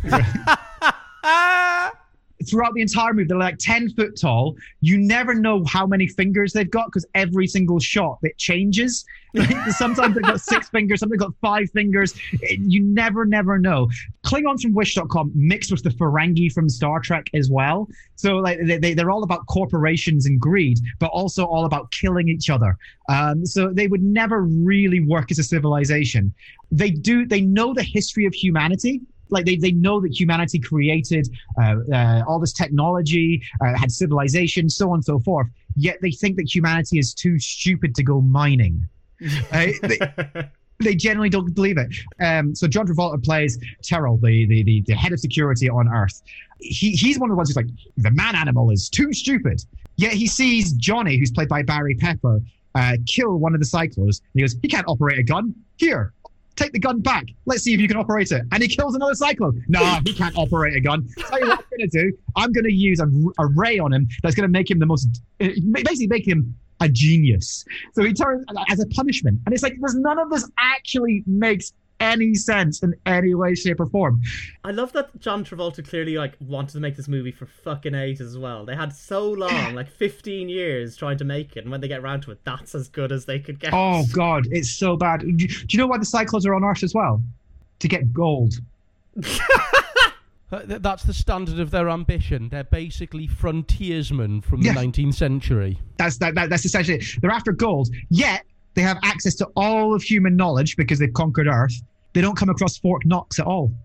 S4: Throughout the entire movie, they're like ten foot tall. You never know how many fingers they've got because every single shot it changes. Sometimes they've got six fingers, sometimes they've got five fingers. You never, never know. Klingons from wish dot com mixed with the Ferengi from Star Trek as well. So like they, they, they're all about corporations and greed, but also all about killing each other. Um, so they would never really work as a civilization. They do. They know the history of humanity. Like they, they know that humanity created uh, uh, all this technology, uh, had civilization, so on and so forth. Yet they think that humanity is too stupid to go mining. Uh, they, they generally don't believe it. Um, so John Travolta plays Terrell, the, the, the, the head of security on Earth. He, he's one of the ones who's like, the man animal is too stupid. Yet he sees Johnny, who's played by Barry Pepper, uh, kill one of the Cyclos. And he goes, he can't operate a gun. Here. Take the gun back. Let's see if you can operate it. And he kills another Cyclone. No, he can't operate a gun. Tell you what I'm going to do. I'm going to use a, a ray on him that's going to make him the most, basically make him a genius. So he turns as a punishment. And it's like, there's none of this actually makes any sense in any way, shape, or form.
S3: I love that John Travolta clearly like wanted to make this movie for fucking ages as well. They had so long, like fifteen years trying to make it, and when they get around to it, that's as good as they could get.
S4: Oh god, it's so bad. Do you, do you know why the Cyclones are on Earth as well? To get gold.
S2: That's the standard of their ambition. They're basically frontiersmen from the
S4: Yeah.
S2: nineteenth century.
S4: That's that, that. That's essentially it. They're after gold, yet they have access to all of human knowledge because they've conquered Earth. They don't come across Fort Knox at all.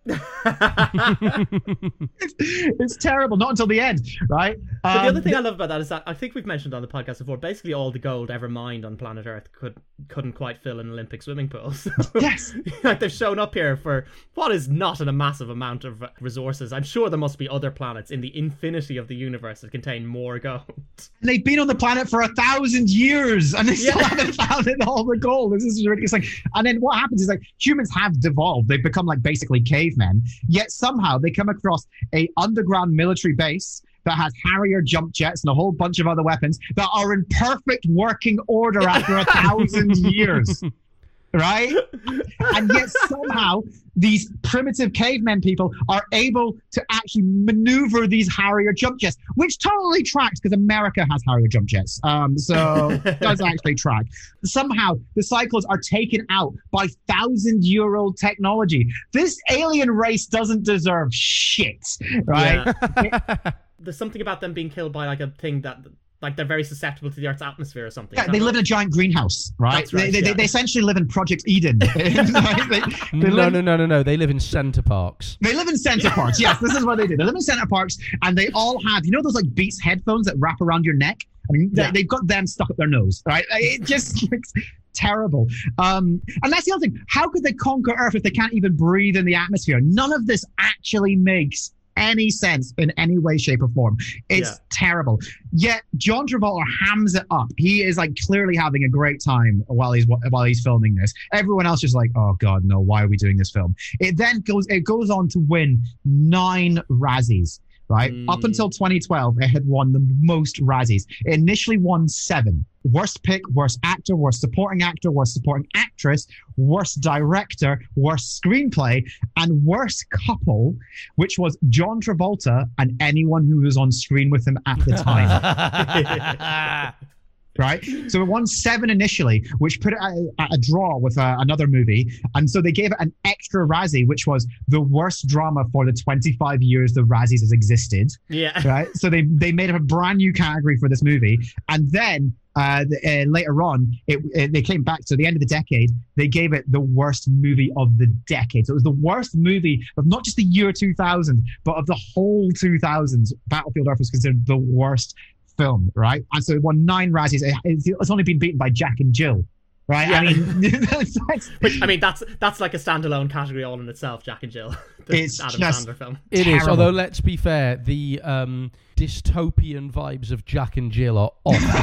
S4: it's, it's terrible. Not until the end, right?
S3: But
S4: Um,
S3: the other thing I love about that is that I think we've mentioned on the podcast before, basically all the gold ever mined on planet Earth could, couldn't quite fill an Olympic swimming pool. So,
S4: Yes.
S3: like they've shown up here for what is not a massive amount of resources. I'm sure there must be other planets in the infinity of the universe that contain more gold.
S4: They've been on the planet for a thousand years and they still
S3: Yeah.
S4: haven't found it, all the gold. This is ridiculous. Like, and then what happens is like humans have devolved. They've become like basically cavemen. Yet somehow they come across a underground military base that has Harrier jump jets and a whole bunch of other weapons that are in perfect working order after a thousand years. Right? And yet somehow these primitive cavemen people are able to actually maneuver these Harrier jump jets, which totally tracks because America has Harrier jump jets. Um, so it does actually track. Somehow the Cyclones are taken out by thousand-year-old technology. This alien race doesn't deserve shit, right?
S3: Yeah. There's something about them being killed by like a thing that, like, they're very susceptible to the Earth's atmosphere or something.
S4: Yeah, they live in a giant greenhouse, right?
S3: That's right,
S4: they, they,
S3: yeah.
S4: they essentially live in Project Eden. Right? they, they
S2: No,
S4: live,
S2: no, no, no, no. They live in Centre Parks.
S4: They live in Centre Parks. Yes, this is what they do. They live in Centre Parks, and they all have, you know, those like Beats headphones that wrap around your neck. I mean, they,
S3: Yeah.
S4: they've got them stuck up their nose, right? It just looks terrible. Um, and that's the other thing. How could they conquer Earth if they can't even breathe in the atmosphere? None of this actually makes any sense in any way, shape, or form. It's
S3: Yeah.
S4: terrible. Yet John Travolta hams it up. He is like clearly having a great time while he's while he's filming this. Everyone else is like, oh god, no, why are we doing this film? It then goes it goes on to win nine Razzies. Right?
S3: Mm.
S4: Up until twenty twelve, it had won the most Razzies. It initially won seven. Worst pick, worst actor, worst supporting actor, worst supporting actress, worst director, worst screenplay, and worst couple, which was John Travolta and anyone who was on screen with him at the time. Right? So it won seven initially, which put it at, at a draw with uh, another movie. And so they gave it an extra Razzie, which was the worst drama for the twenty-five years the Razzies has existed.
S3: Yeah.
S4: Right? So they they made up a brand new category for this movie. And then uh, the, uh, later on, it, it, they came back to the end of the decade. They gave it the worst movie of the decade. So it was the worst movie of not just the year two thousand, but of the whole two thousands. Battlefield Earth was considered the worst film, right? And so it won nine Razzies. It- It's only been beaten by Jack and Jill, right?
S3: Yeah.
S4: I mean, that's, that's,
S3: Which, I mean, that's that's like a standalone category all in itself, Jack and Jill. The
S4: It's
S3: Adam
S4: just-
S3: Sandler film.
S2: It is.
S4: Terrible.
S2: Although, let's be fair, the um, dystopian vibes of Jack and Jill are off the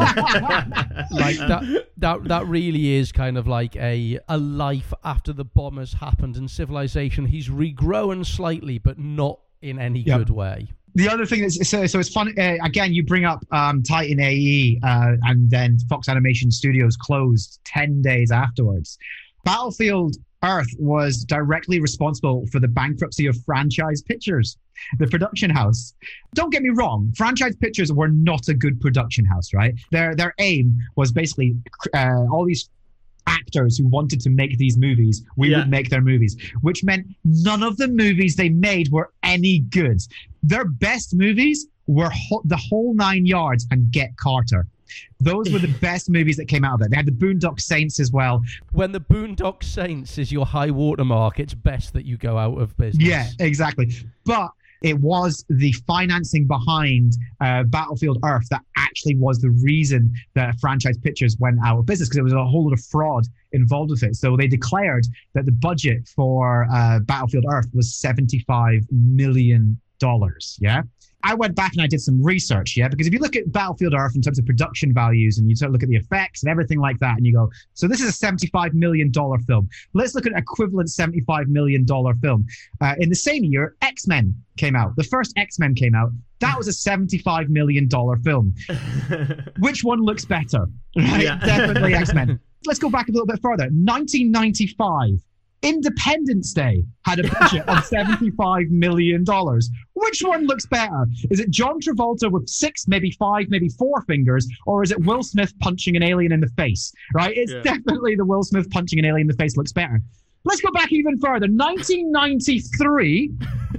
S2: scale. Like that, that, that really is kind of like a a life after the bomb has happened and civilization. He's regrown slightly, but not in any
S4: Yep.
S2: good way.
S4: The other thing is, so, so it's fun. Uh, again, you bring up um, Titan A E, uh, and then Fox Animation Studios closed ten days afterwards. Battlefield Earth was directly responsible for the bankruptcy of Franchise Pictures, the production house. Don't get me wrong, Franchise Pictures were not a good production house, right? Their their aim was basically uh, all these actors who wanted to make these movies, we
S3: Yeah.
S4: would make their movies, which meant none of the movies they made were any good. Their best movies were ho- The Whole Nine Yards and Get Carter. Those were the best movies that came out of it. They had the Boondock Saints as well.
S2: When the Boondock Saints is your high watermark, it's best that you go out of business.
S4: Yeah, exactly. But it was the financing behind uh, Battlefield Earth that actually was the reason that Franchise Pictures went out of business, because there was a whole lot of fraud involved with it. So they declared that the budget for uh, Battlefield Earth was seventy-five million dollars. Yeah. I went back and I did some research, yeah, because if you look at Battlefield Earth in terms of production values and you sort of look at the effects and everything like that, and you go, so this is a seventy-five million dollars film. Let's look at an equivalent seventy-five million dollars film. Uh, in the same year, X-Men came out. The first X-Men came out. That was a seventy-five million dollars film. Which one looks better? Right?
S3: Yeah.
S4: Definitely X-Men. Let's go back a little bit further. nineteen ninety-five. Independence Day had a budget of seventy-five million dollars. Which one looks better? Is it John Travolta with six, maybe five, maybe four fingers, or is it Will Smith punching an alien in the face? Right? It's
S3: Yeah.
S4: definitely the Will Smith punching an alien in the face looks better. Let's go back even further. nineteen ninety-three,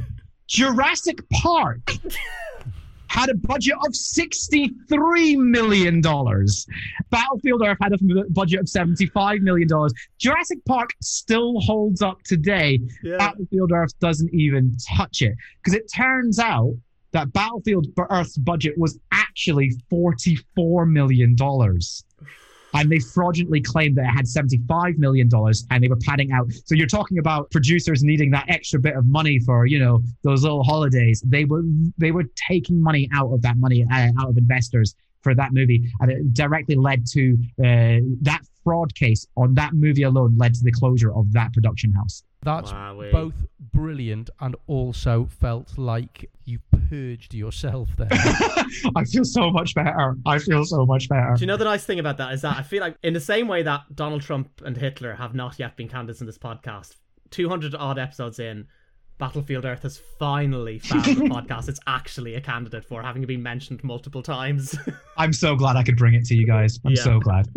S4: Jurassic Park had a budget of sixty-three million dollars. Battlefield Earth had a budget of seventy-five million dollars. Jurassic Park still holds up today.
S3: Yeah.
S4: Battlefield Earth doesn't even touch it. Because it turns out that Battlefield Earth's budget was actually forty-four million dollars. And they fraudulently claimed that it had seventy-five million dollars and they were padding out. So you're talking about producers needing that extra bit of money for, you know, those little holidays. They were they were taking money out of that money, uh, out of investors for that movie. And it directly led to uh, that fraud case on that movie alone led to the closure of that production house.
S2: That's
S3: Wowee.
S2: both brilliant and also felt like you purged yourself there.
S4: I feel so much better. I feel so much better.
S3: Do you know the nice thing about that is that I feel like in the same way that Donald Trump and Hitler have not yet been candidates in this podcast, two hundred odd episodes in, Battlefield Earth has finally found the podcast it's actually a candidate for, having been mentioned multiple times.
S4: I'm so glad I could bring it to you guys. I'm
S3: Yeah.
S4: so glad.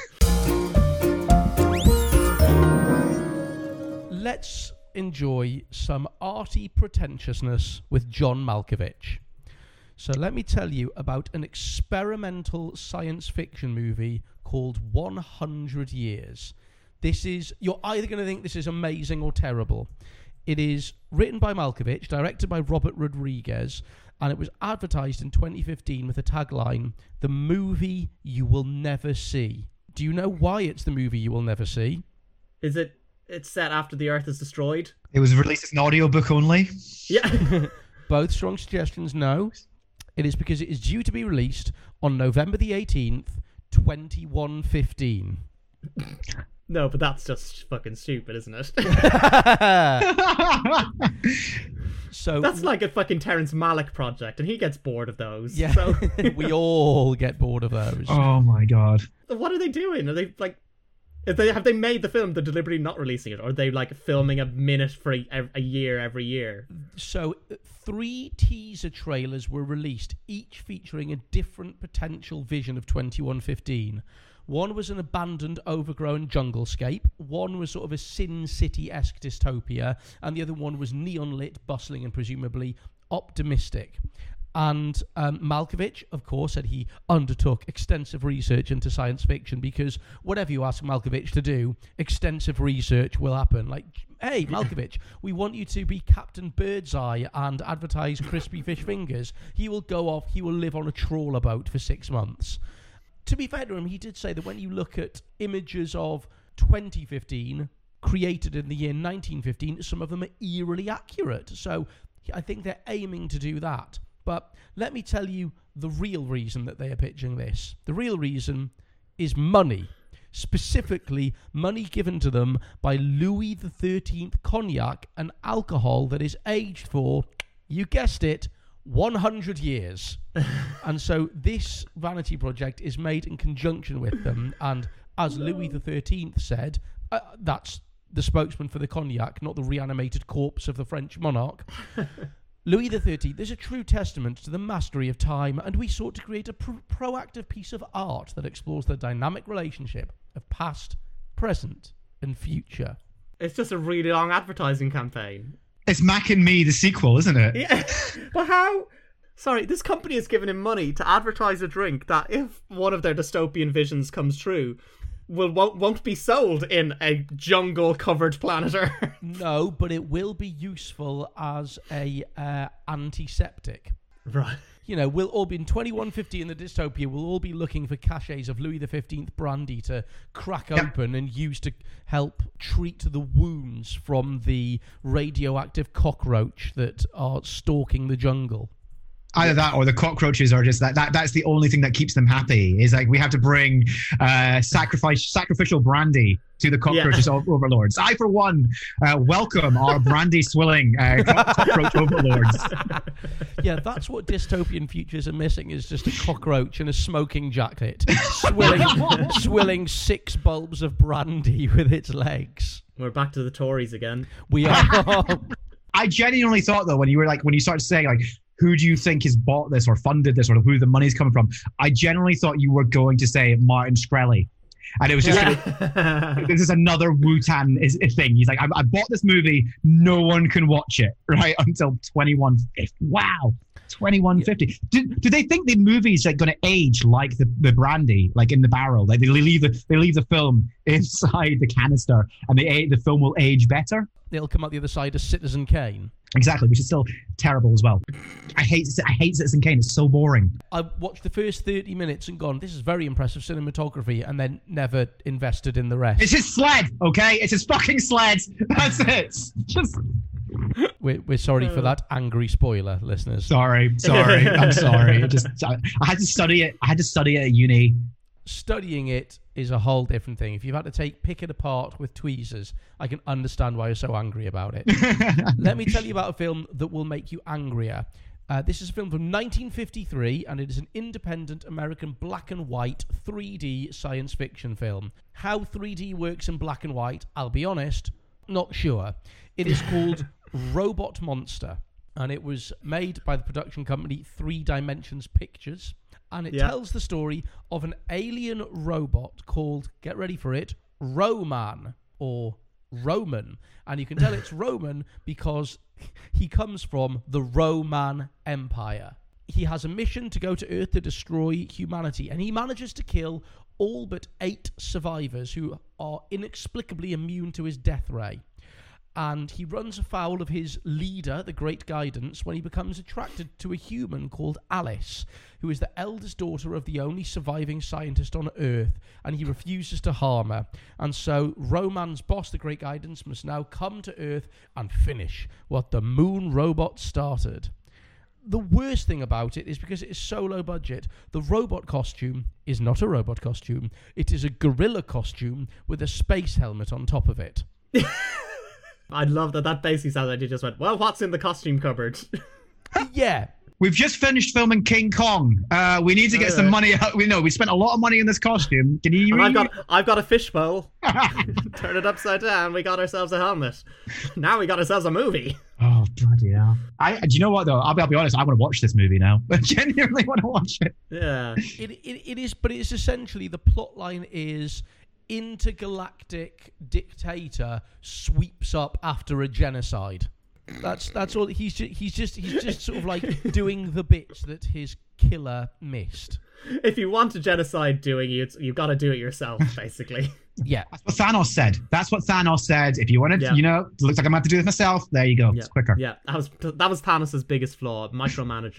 S2: Let's enjoy some arty pretentiousness with John Malkovich. So let me tell you about an experimental science fiction movie called one hundred years. This is, you're either going to think this is amazing or terrible. It is written by Malkovich, directed by Robert Rodriguez, and it was advertised in twenty fifteen with a tagline, "The movie you will never see." Do you know why it's the movie you will never see?
S3: Is it? It's set after the Earth is destroyed.
S4: It was released as an audiobook only.
S3: Yeah.
S2: Both strong suggestions, no. It is because it is due to be released on November the eighteenth, twenty-one fifteen.
S3: No, but that's just fucking stupid, isn't it?
S2: So
S3: That's like a fucking Terrence Malick project, and he gets bored of those.
S2: yeah,
S3: So
S2: we all get bored of those.
S4: Oh my god.
S3: what are they doing? Are they like? If they have they made the film, they're deliberately not releasing it, or are they like filming a minute for a, a year every year?
S2: So uh, three teaser trailers were released, each featuring a different potential vision of twenty-one fifteen. One was an abandoned, overgrown junglescape. One was sort of a Sin City-esque dystopia. And the other one was neon-lit, bustling, and presumably optimistic. And um, Malkovich, of course, said he undertook extensive research into science fiction because whatever you ask Malkovich to do, extensive research will happen. Like, hey, Malkovich, we want you to be Captain Birdseye and advertise crispy fish fingers. He will go off, he will live on a trawler boat for six months. to be fair to him, he did say that when you look at images of twenty fifteen created in the year nineteen fifteen, some of them are eerily accurate. So I think they're aiming to do that. But let me tell you the real reason that they are pitching this. The real reason is money. Specifically, money given to them by Louis the thirteenth cognac, an alcohol that is aged for, you guessed it, one hundred years. And so this vanity project is made in conjunction with them. And as Louis the thirteenth said, uh, that's the spokesman for the cognac, not the reanimated corpse of the French monarch. Louis the thirteenth is a true testament to the mastery of time, and we sought to create a pro- proactive piece of art that explores the dynamic relationship of past, present, and future.
S3: It's just a really long advertising campaign.
S4: It's Mac and Me, the sequel, isn't it?
S3: Yeah. But how? Sorry, this company has given him money to advertise a drink that, if one of their dystopian visions comes true, will won't, won't be sold in a jungle-covered planet Earth.
S2: No, but it will be useful as a uh, antiseptic.
S3: Right.
S2: You know, we'll all be in twenty-one fifty in the dystopia. We'll all be looking for cachets of Louis the fifteenth brandy to crack
S4: Yeah.
S2: open and use to help treat the wounds from the radioactive cockroach that are stalking the jungle.
S4: Either that or the cockroaches are just that, that that's the only thing that keeps them happy, is like we have to bring uh sacrifice sacrificial brandy to the cockroaches
S3: Yeah.
S4: overlords. I for one uh, welcome our brandy swilling uh, co- cockroach overlords.
S2: Yeah, that's what dystopian futures are missing, is just a cockroach in a smoking jacket swilling, swilling six bulbs of brandy with its legs.
S3: We're back to the Tories again.
S2: We are...
S4: I genuinely thought though, when you were like when you started saying like, who do you think has bought this or funded this or who the money's coming from, I generally thought you were going to say Martin Shkreli. And it was just, gonna, this is another Wu-Tang is, is thing. He's like, I, I bought this movie, no one can watch it, right? Until twenty-one fifty. Wow. twenty-one fifty. Do, do they think the movie's like going to age like the, the brandy, like in the barrel? Like they leave the they leave the film inside the canister and they the film will age better?
S2: It'll come out the other side as Citizen Kane.
S4: Exactly, which is still terrible as well. I hate I hate Citizen Kane. It's so boring.
S2: I watched the first thirty minutes and gone, this is very impressive cinematography, and then never invested in the rest.
S4: It's his sled, okay? It's his fucking sled. That's it. Just
S2: We're, we're sorry for that angry spoiler, listeners.
S4: sorry, sorry. I'm sorry. It just I, I had to study it. I had to study it at uni.
S2: Studying it is a whole different thing. If you've had to take pick it apart with tweezers, I can understand why you're so angry about it. Let me tell you about a film that will make you angrier. Uh, this is a film from nineteen fifty-three, and it is an independent American black and white three D science fiction film. How three D works in black and white, I'll be honest, not sure. It is called Robot Monster, and it was made by the production company Three Dimensions Pictures. And it
S3: Yeah.
S2: tells the story of an alien robot called, get ready for it, Roman, or Roman. And you can tell it's Roman because he comes from the Roman Empire. He has a mission to go to Earth to destroy humanity, and he manages to kill all but eight survivors who are inexplicably immune to his death ray. And he runs afoul of his leader, the Great Guidance, when he becomes attracted to a human called Alice, who is the eldest daughter of the only surviving scientist on Earth, and he refuses to harm her. And so Roman's boss, the Great Guidance, must now come to Earth and finish what the moon robot started. The worst thing about it is because it is so low budget, the robot costume is not a robot costume. It is a gorilla costume with a space helmet on top of it.
S3: I love that. That basically sounds like you just went, well, what's in the costume cupboard?
S2: Yeah.
S4: We've just finished filming King Kong. Uh, we need to get
S3: Oh,
S4: some
S3: yeah.
S4: money out. We know we spent a lot of money in this costume. Can you?
S3: And I've got I've got a fishbowl. Turn it upside down. We got ourselves a helmet. Now we got ourselves a movie.
S4: Oh bloody hell! I do you know what though? I'll be, I'll be honest. I want to watch this movie now. I genuinely want to watch it.
S3: Yeah.
S2: It, it it is, but it's essentially the plot line is intergalactic dictator sweeps up after a genocide. That's that's all. He's just, he's just he's just sort of like doing the bits that his killer missed.
S3: If you want a genocide doing you, you've got to do it yourself, basically.
S2: Yeah,
S4: That's what Thanos said. That's what Thanos said. If you want to,
S3: Yeah.
S4: you know, looks like I'm going to have to do this myself. There you go.
S3: Yeah.
S4: It's quicker.
S3: Yeah, that was that was Thanos' biggest flaw, micromanager.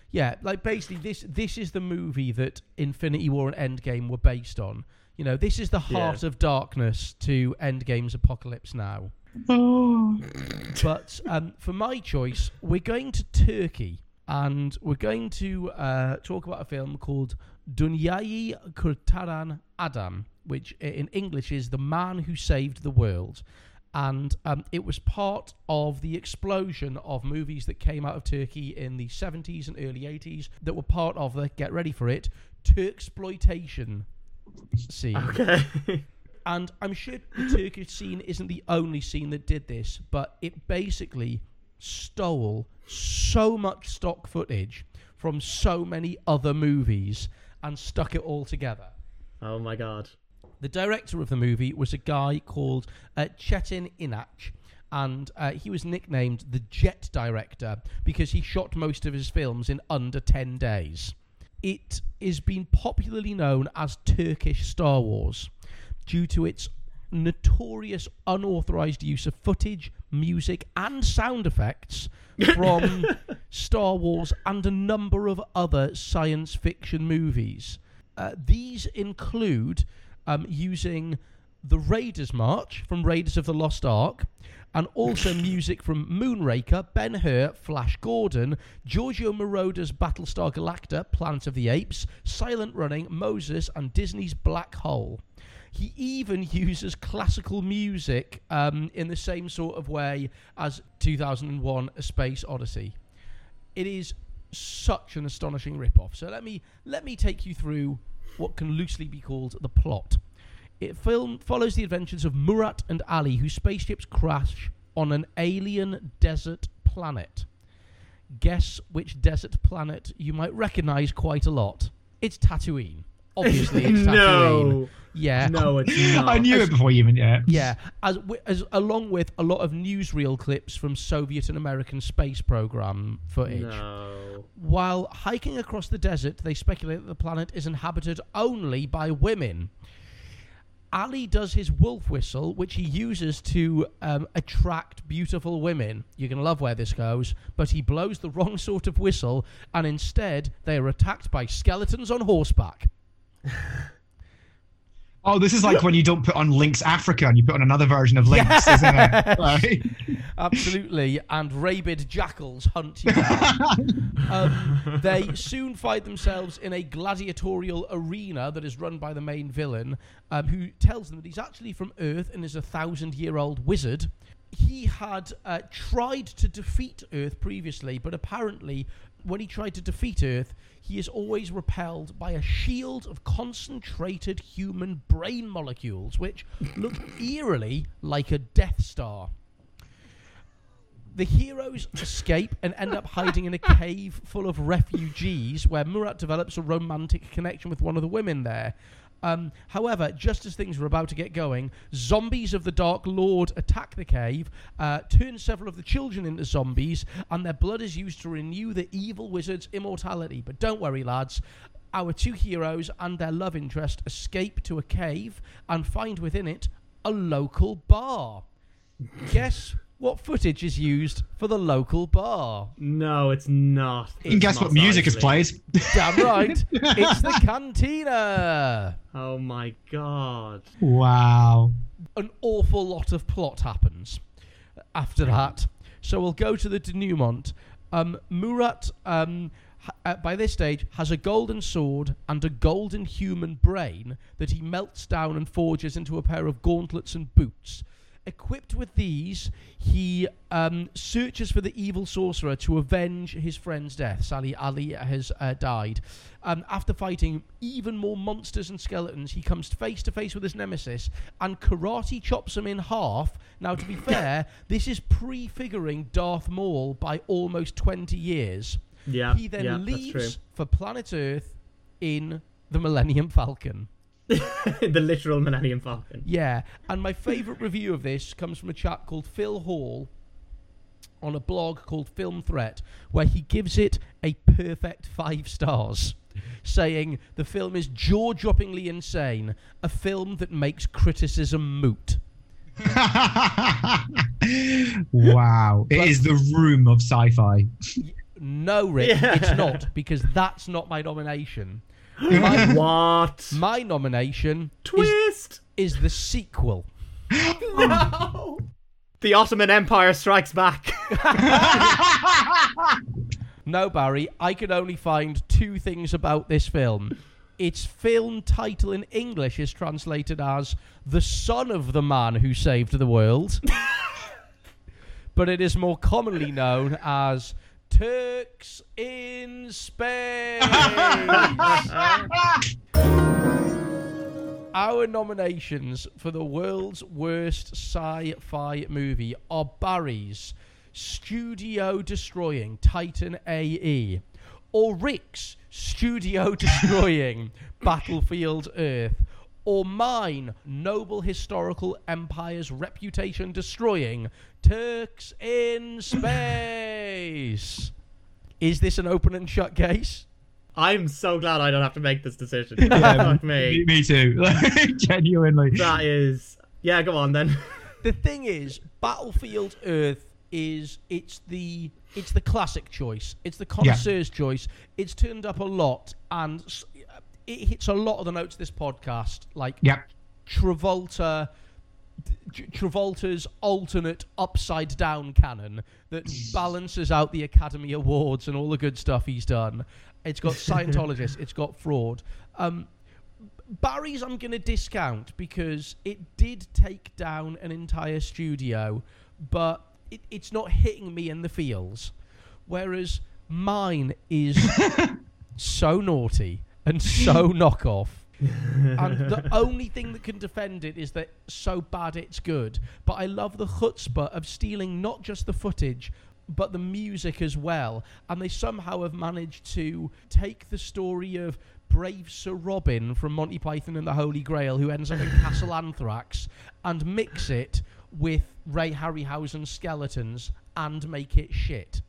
S2: Yeah, like basically this this is the movie that Infinity War and Endgame were based on. You know, this is the heart
S3: Yeah.
S2: of darkness to Endgame's Apocalypse Now.
S4: Oh.
S2: But um, for my choice, we're going to Turkey, and we're going to uh, talk about a film called Dünyayı Kurtaran Adam, which in English is The Man Who Saved the World. And um, it was part of the explosion of movies that came out of Turkey in the seventies and early eighties that were part of the, get ready for it, Turksploitation scene.
S3: Okay.
S2: And I'm sure the Turkish scene isn't the only scene that did this, but it basically stole so much stock footage from so many other movies and stuck it all together.
S3: Oh my god.
S2: The director of the movie was a guy called uh, Çetin İnanç, and uh, he was nicknamed the Jet Director because he shot most of his films in under ten days. It is been popularly known as Turkish Star Wars due to its notorious unauthorized use of footage, music, and sound effects from Star Wars and a number of other science fiction movies. Uh, these include um, using the Raiders March from Raiders of the Lost Ark, and also music from Moonraker, Ben-Hur, Flash Gordon, Giorgio Moroder's Battlestar Galactica, Planet of the Apes, Silent Running, Moses, and Disney's Black Hole. He even uses classical music um, in the same sort of way as two thousand one: A Space Odyssey. It is such an astonishing rip-off. So let me let me take you through what can loosely be called the plot. It film follows the adventures of Murat and Ali, whose spaceships crash on an alien desert planet. Guess which desert planet you might recognise quite a lot. It's Tatooine. Obviously, it's Tatooine.
S3: No.
S2: Yeah.
S3: No, it's not.
S4: I knew it before you even, yeah.
S2: Yeah, as, wi- as along with a lot of newsreel clips from Soviet and American space program footage.
S3: No.
S2: While hiking across the desert, they speculate that the planet is inhabited only by women. Ali does his wolf whistle, which he uses to um, attract beautiful women. You're going to love where this goes. But he blows the wrong sort of whistle, and instead they are attacked by skeletons on horseback.
S4: Oh, this is like when you don't put on Lynx Africa and you put on another version of Lynx, isn't it? Like...
S2: Absolutely, and rabid jackals hunt you down. um, they soon find themselves in a gladiatorial arena that is run by the main villain, um, who tells them that he's actually from Earth and is a thousand-year-old wizard. He had uh, tried to defeat Earth previously, but apparently when he tried to defeat Earth, he is always repelled by a shield of concentrated human brain molecules, which look eerily like a Death Star. The heroes escape and end up hiding in a cave full of refugees, where Murat develops a romantic connection with one of the women there. Um, however, just as things were about to get going, zombies of the Dark Lord attack the cave, uh, turn several of the children into zombies, and their blood is used to renew the evil wizard's immortality. But don't worry, lads. Our two heroes and their love interest escape to a cave and find within it a local bar. Guess what footage is used for the local bar?
S3: No, it's not.
S4: You can guess what music is played.
S2: Damn right. It's the cantina.
S3: Oh my god.
S4: Wow.
S2: An awful lot of plot happens after that. So we'll go to the denouement. Um, Murat, um, ha- uh, by this stage, has a golden sword and a golden human brain that he melts down and forges into a pair of gauntlets and boots. Equipped with these, he um, searches for the evil sorcerer to avenge his friend's death. Sally Ali has uh, died. Um, after fighting even more monsters and skeletons, he comes face to face with his nemesis and karate chops him in half. Now, to be fair, this is prefiguring Darth Maul by almost twenty years.
S3: Yeah,
S2: He then
S3: yeah, that's
S2: leaves
S3: true.
S2: for planet Earth in the Millennium Falcon.
S3: The literal Millennium Falcon.
S2: Yeah, and my favourite review of this comes from a chap called Phil Hall on a blog called Film Threat, where he gives it a perfect five stars, saying the film is jaw-droppingly insane, a film that makes criticism moot.
S4: Wow. It
S2: But-
S4: is the room of sci-fi.
S2: No, Rick,
S3: Yeah.
S2: it's not, because that's not my nomination. My,
S3: What?
S2: my nomination
S3: Twist!
S2: is, is the sequel.
S3: No! The Ottoman Empire Strikes Back.
S2: No, Barry, I could only find two things about this film. Its film title in English is translated as The Son of the Man Who Saved the World. But it is more commonly known as Turks in Space. Our nominations for the world's worst sci-fi movie are Barry's Studio Destroying Titan A E or Rick's Studio Destroying Battlefield Earth, or mine, Noble Historical Empire's Reputation Destroying Turks in Space. Is this an open and shut case?
S3: I'm so glad I don't have to make this decision.
S4: Yeah,
S3: Fuck
S4: me,
S3: me.
S4: me too. Genuinely.
S3: That is... Yeah, go on then.
S2: The thing is, Battlefield Earth is it's the it's the classic choice. It's the connoisseur's choice. It's turned up a lot, and s- it hits a lot of the notes of this podcast, like
S4: Yep.
S2: Travolta, T- Travolta's alternate upside down canon that balances out the Academy Awards and all the good stuff he's done. It's got Scientologists. It's got fraud. Um, Barry's I'm going to discount because it did take down an entire studio, but it, it's not hitting me in the feels. Whereas mine is so naughty and so knockoff. And the only thing that can defend it is that so bad it's good. But I love the chutzpah of stealing not just the footage, but the music as well. And they somehow have managed to take the story of brave Sir Robin from Monty Python and the Holy Grail, who ends up in Castle Anthrax, and mix it with Ray Harryhausen's skeletons and make it shit.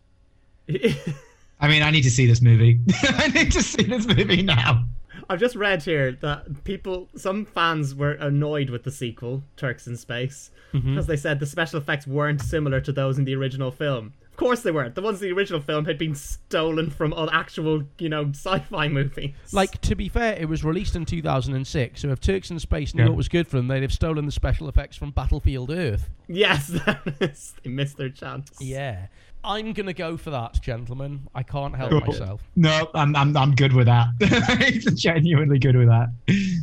S4: I mean, I need to see this movie. I need to see this movie now.
S3: I've just read here that people, some fans were annoyed with the sequel, Turks in Space,
S2: Mm-hmm.
S3: because they said the special effects weren't similar to those in the original film. Of course they weren't. The ones in the original film had been stolen from an actual, you know, sci-fi movies.
S2: Like, to be fair, it was released in two thousand six, so if Turks in Space knew
S4: Yeah.
S2: what was good for them, they'd have stolen the special effects from Battlefield Earth.
S3: Yes, that is, they missed their chance.
S2: Yeah. I'm going to go for that, gentlemen. I can't help
S4: Cool.
S2: myself.
S4: No, I'm I'm I'm good with that. Genuinely good with that.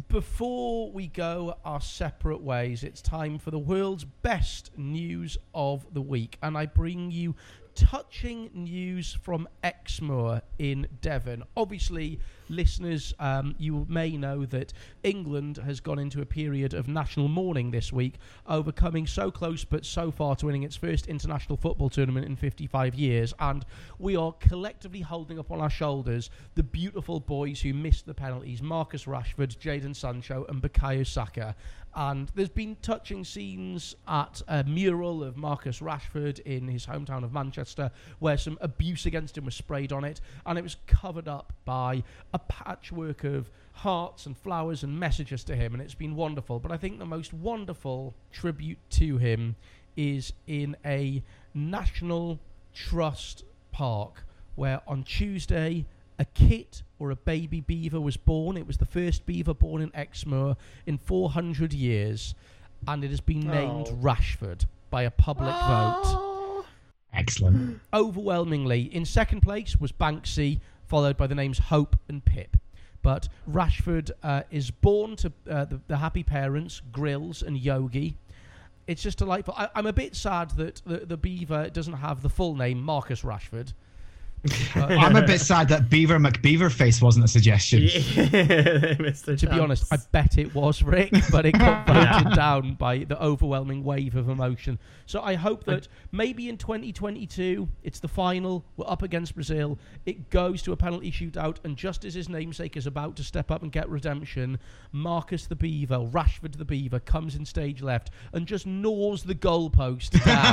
S2: Before we go our separate ways, it's time for the world's best news of the week. And I bring you touching news from Exmoor in Devon. Obviously, listeners, um, you may know that England has gone into a period of national mourning this week, overcoming so close but so far to winning its first international football tournament in fifty-five years. And we are collectively holding up on our shoulders the beautiful boys who missed the penalties: Marcus Rashford, Jadon Sancho and Bukayo Saka. And there's been touching scenes at a mural of Marcus Rashford in his hometown of Manchester where some abuse against him was sprayed on it, and it was covered up by a patchwork of hearts and flowers and messages to him, and it's been wonderful. But I think the most wonderful tribute to him is in a National Trust park where on Tuesday a kit or a baby beaver was born. It was the first beaver born in Exmoor in four hundred years, and it has been named
S3: Oh.
S2: Rashford by a public vote.
S3: Oh.
S4: Excellent.
S2: Overwhelmingly, in second place was Banksy, followed by the names Hope and Pip. But Rashford uh, is born to uh, the, the happy parents, Grills and Yogi. It's just delightful. I, I'm a bit sad that the, the beaver doesn't have the full name, Marcus Rashford. But,
S4: I'm a bit sad that Beaver McBeaverface wasn't a suggestion.
S3: Yeah, they missed their
S2: to be
S3: chance.
S2: honest, I bet it was Rick, but it got voted down by the overwhelming wave of emotion. So I hope that maybe in twenty twenty-two, it's the final, we're up against Brazil, it goes to a penalty shootout, and just as his namesake is about to step up and get redemption, Marcus the Beaver, Rashford the Beaver, comes in stage left and just gnaws the goalpost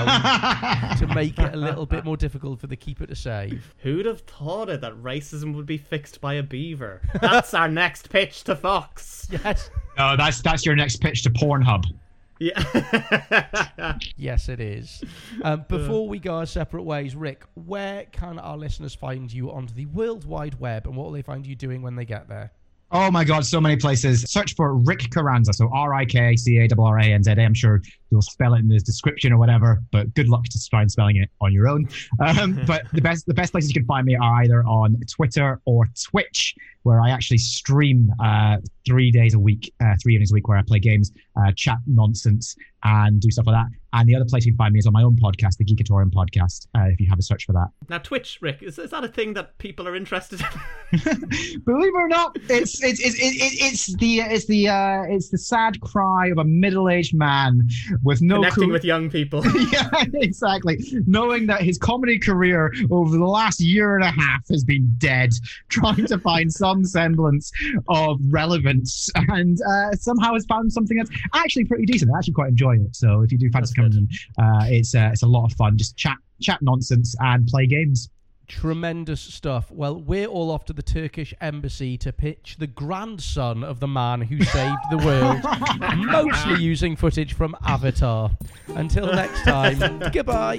S2: down to make it a little bit more difficult for the keeper to save.
S3: Who'd have thought it that racism would be fixed by a beaver? That's our next pitch to Fox.
S2: Yes.
S4: No, that's that's your next pitch to Pornhub.
S3: Yeah.
S2: Yes, it is. Um, before we go our separate ways, Rick, where can our listeners find you onto the World Wide Web, and what will they find you doing when they get there?
S4: Oh my God, so many places. Search for Rick Carranza, so R I K C A R R A N Z A. I'm sure you'll spell it in the description or whatever, but good luck to try and spelling it on your own. Um, but the best the best places you can find me are either on Twitter or Twitch, where I actually stream uh, three days a week, uh, three evenings a week, where I play games, uh, chat nonsense, and do stuff like that. And the other place you can find me is on my own podcast, the Geekatorium podcast, uh, if you have a search for that.
S3: Now, Twitch, Rick, is, is that a thing that people are interested in?
S4: Believe it or not, it's it's it's it's, it's the it's the uh, it's the sad cry of a middle-aged man with no
S3: Connecting
S4: co-
S3: with young people.
S4: Yeah, exactly. Knowing that his comedy career over the last year and a half has been dead, trying to find some semblance of relevance, and uh, somehow has found something that's actually pretty decent. I actually quite enjoy it. So if you do fancy coming in, uh, it's uh, it's a lot of fun. Just chat chat nonsense and play games.
S2: Tremendous stuff. Well, we're all off to the Turkish embassy to pitch the grandson of the man who saved the world, mostly using footage from Avatar. Until next time, goodbye.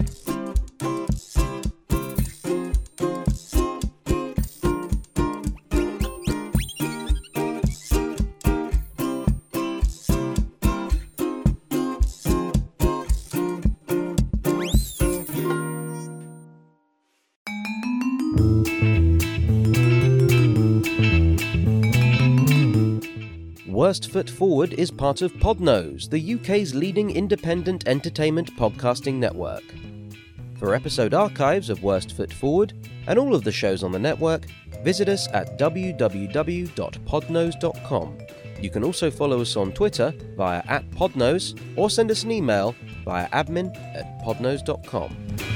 S5: Worst Foot Forward is part of Podnose, the U K's leading independent entertainment podcasting network. For episode archives of Worst Foot Forward and all of the shows on the network, visit us at w w w dot podnose dot com. You can also follow us on Twitter via at Podnose or send us an email via admin at podnose dot com.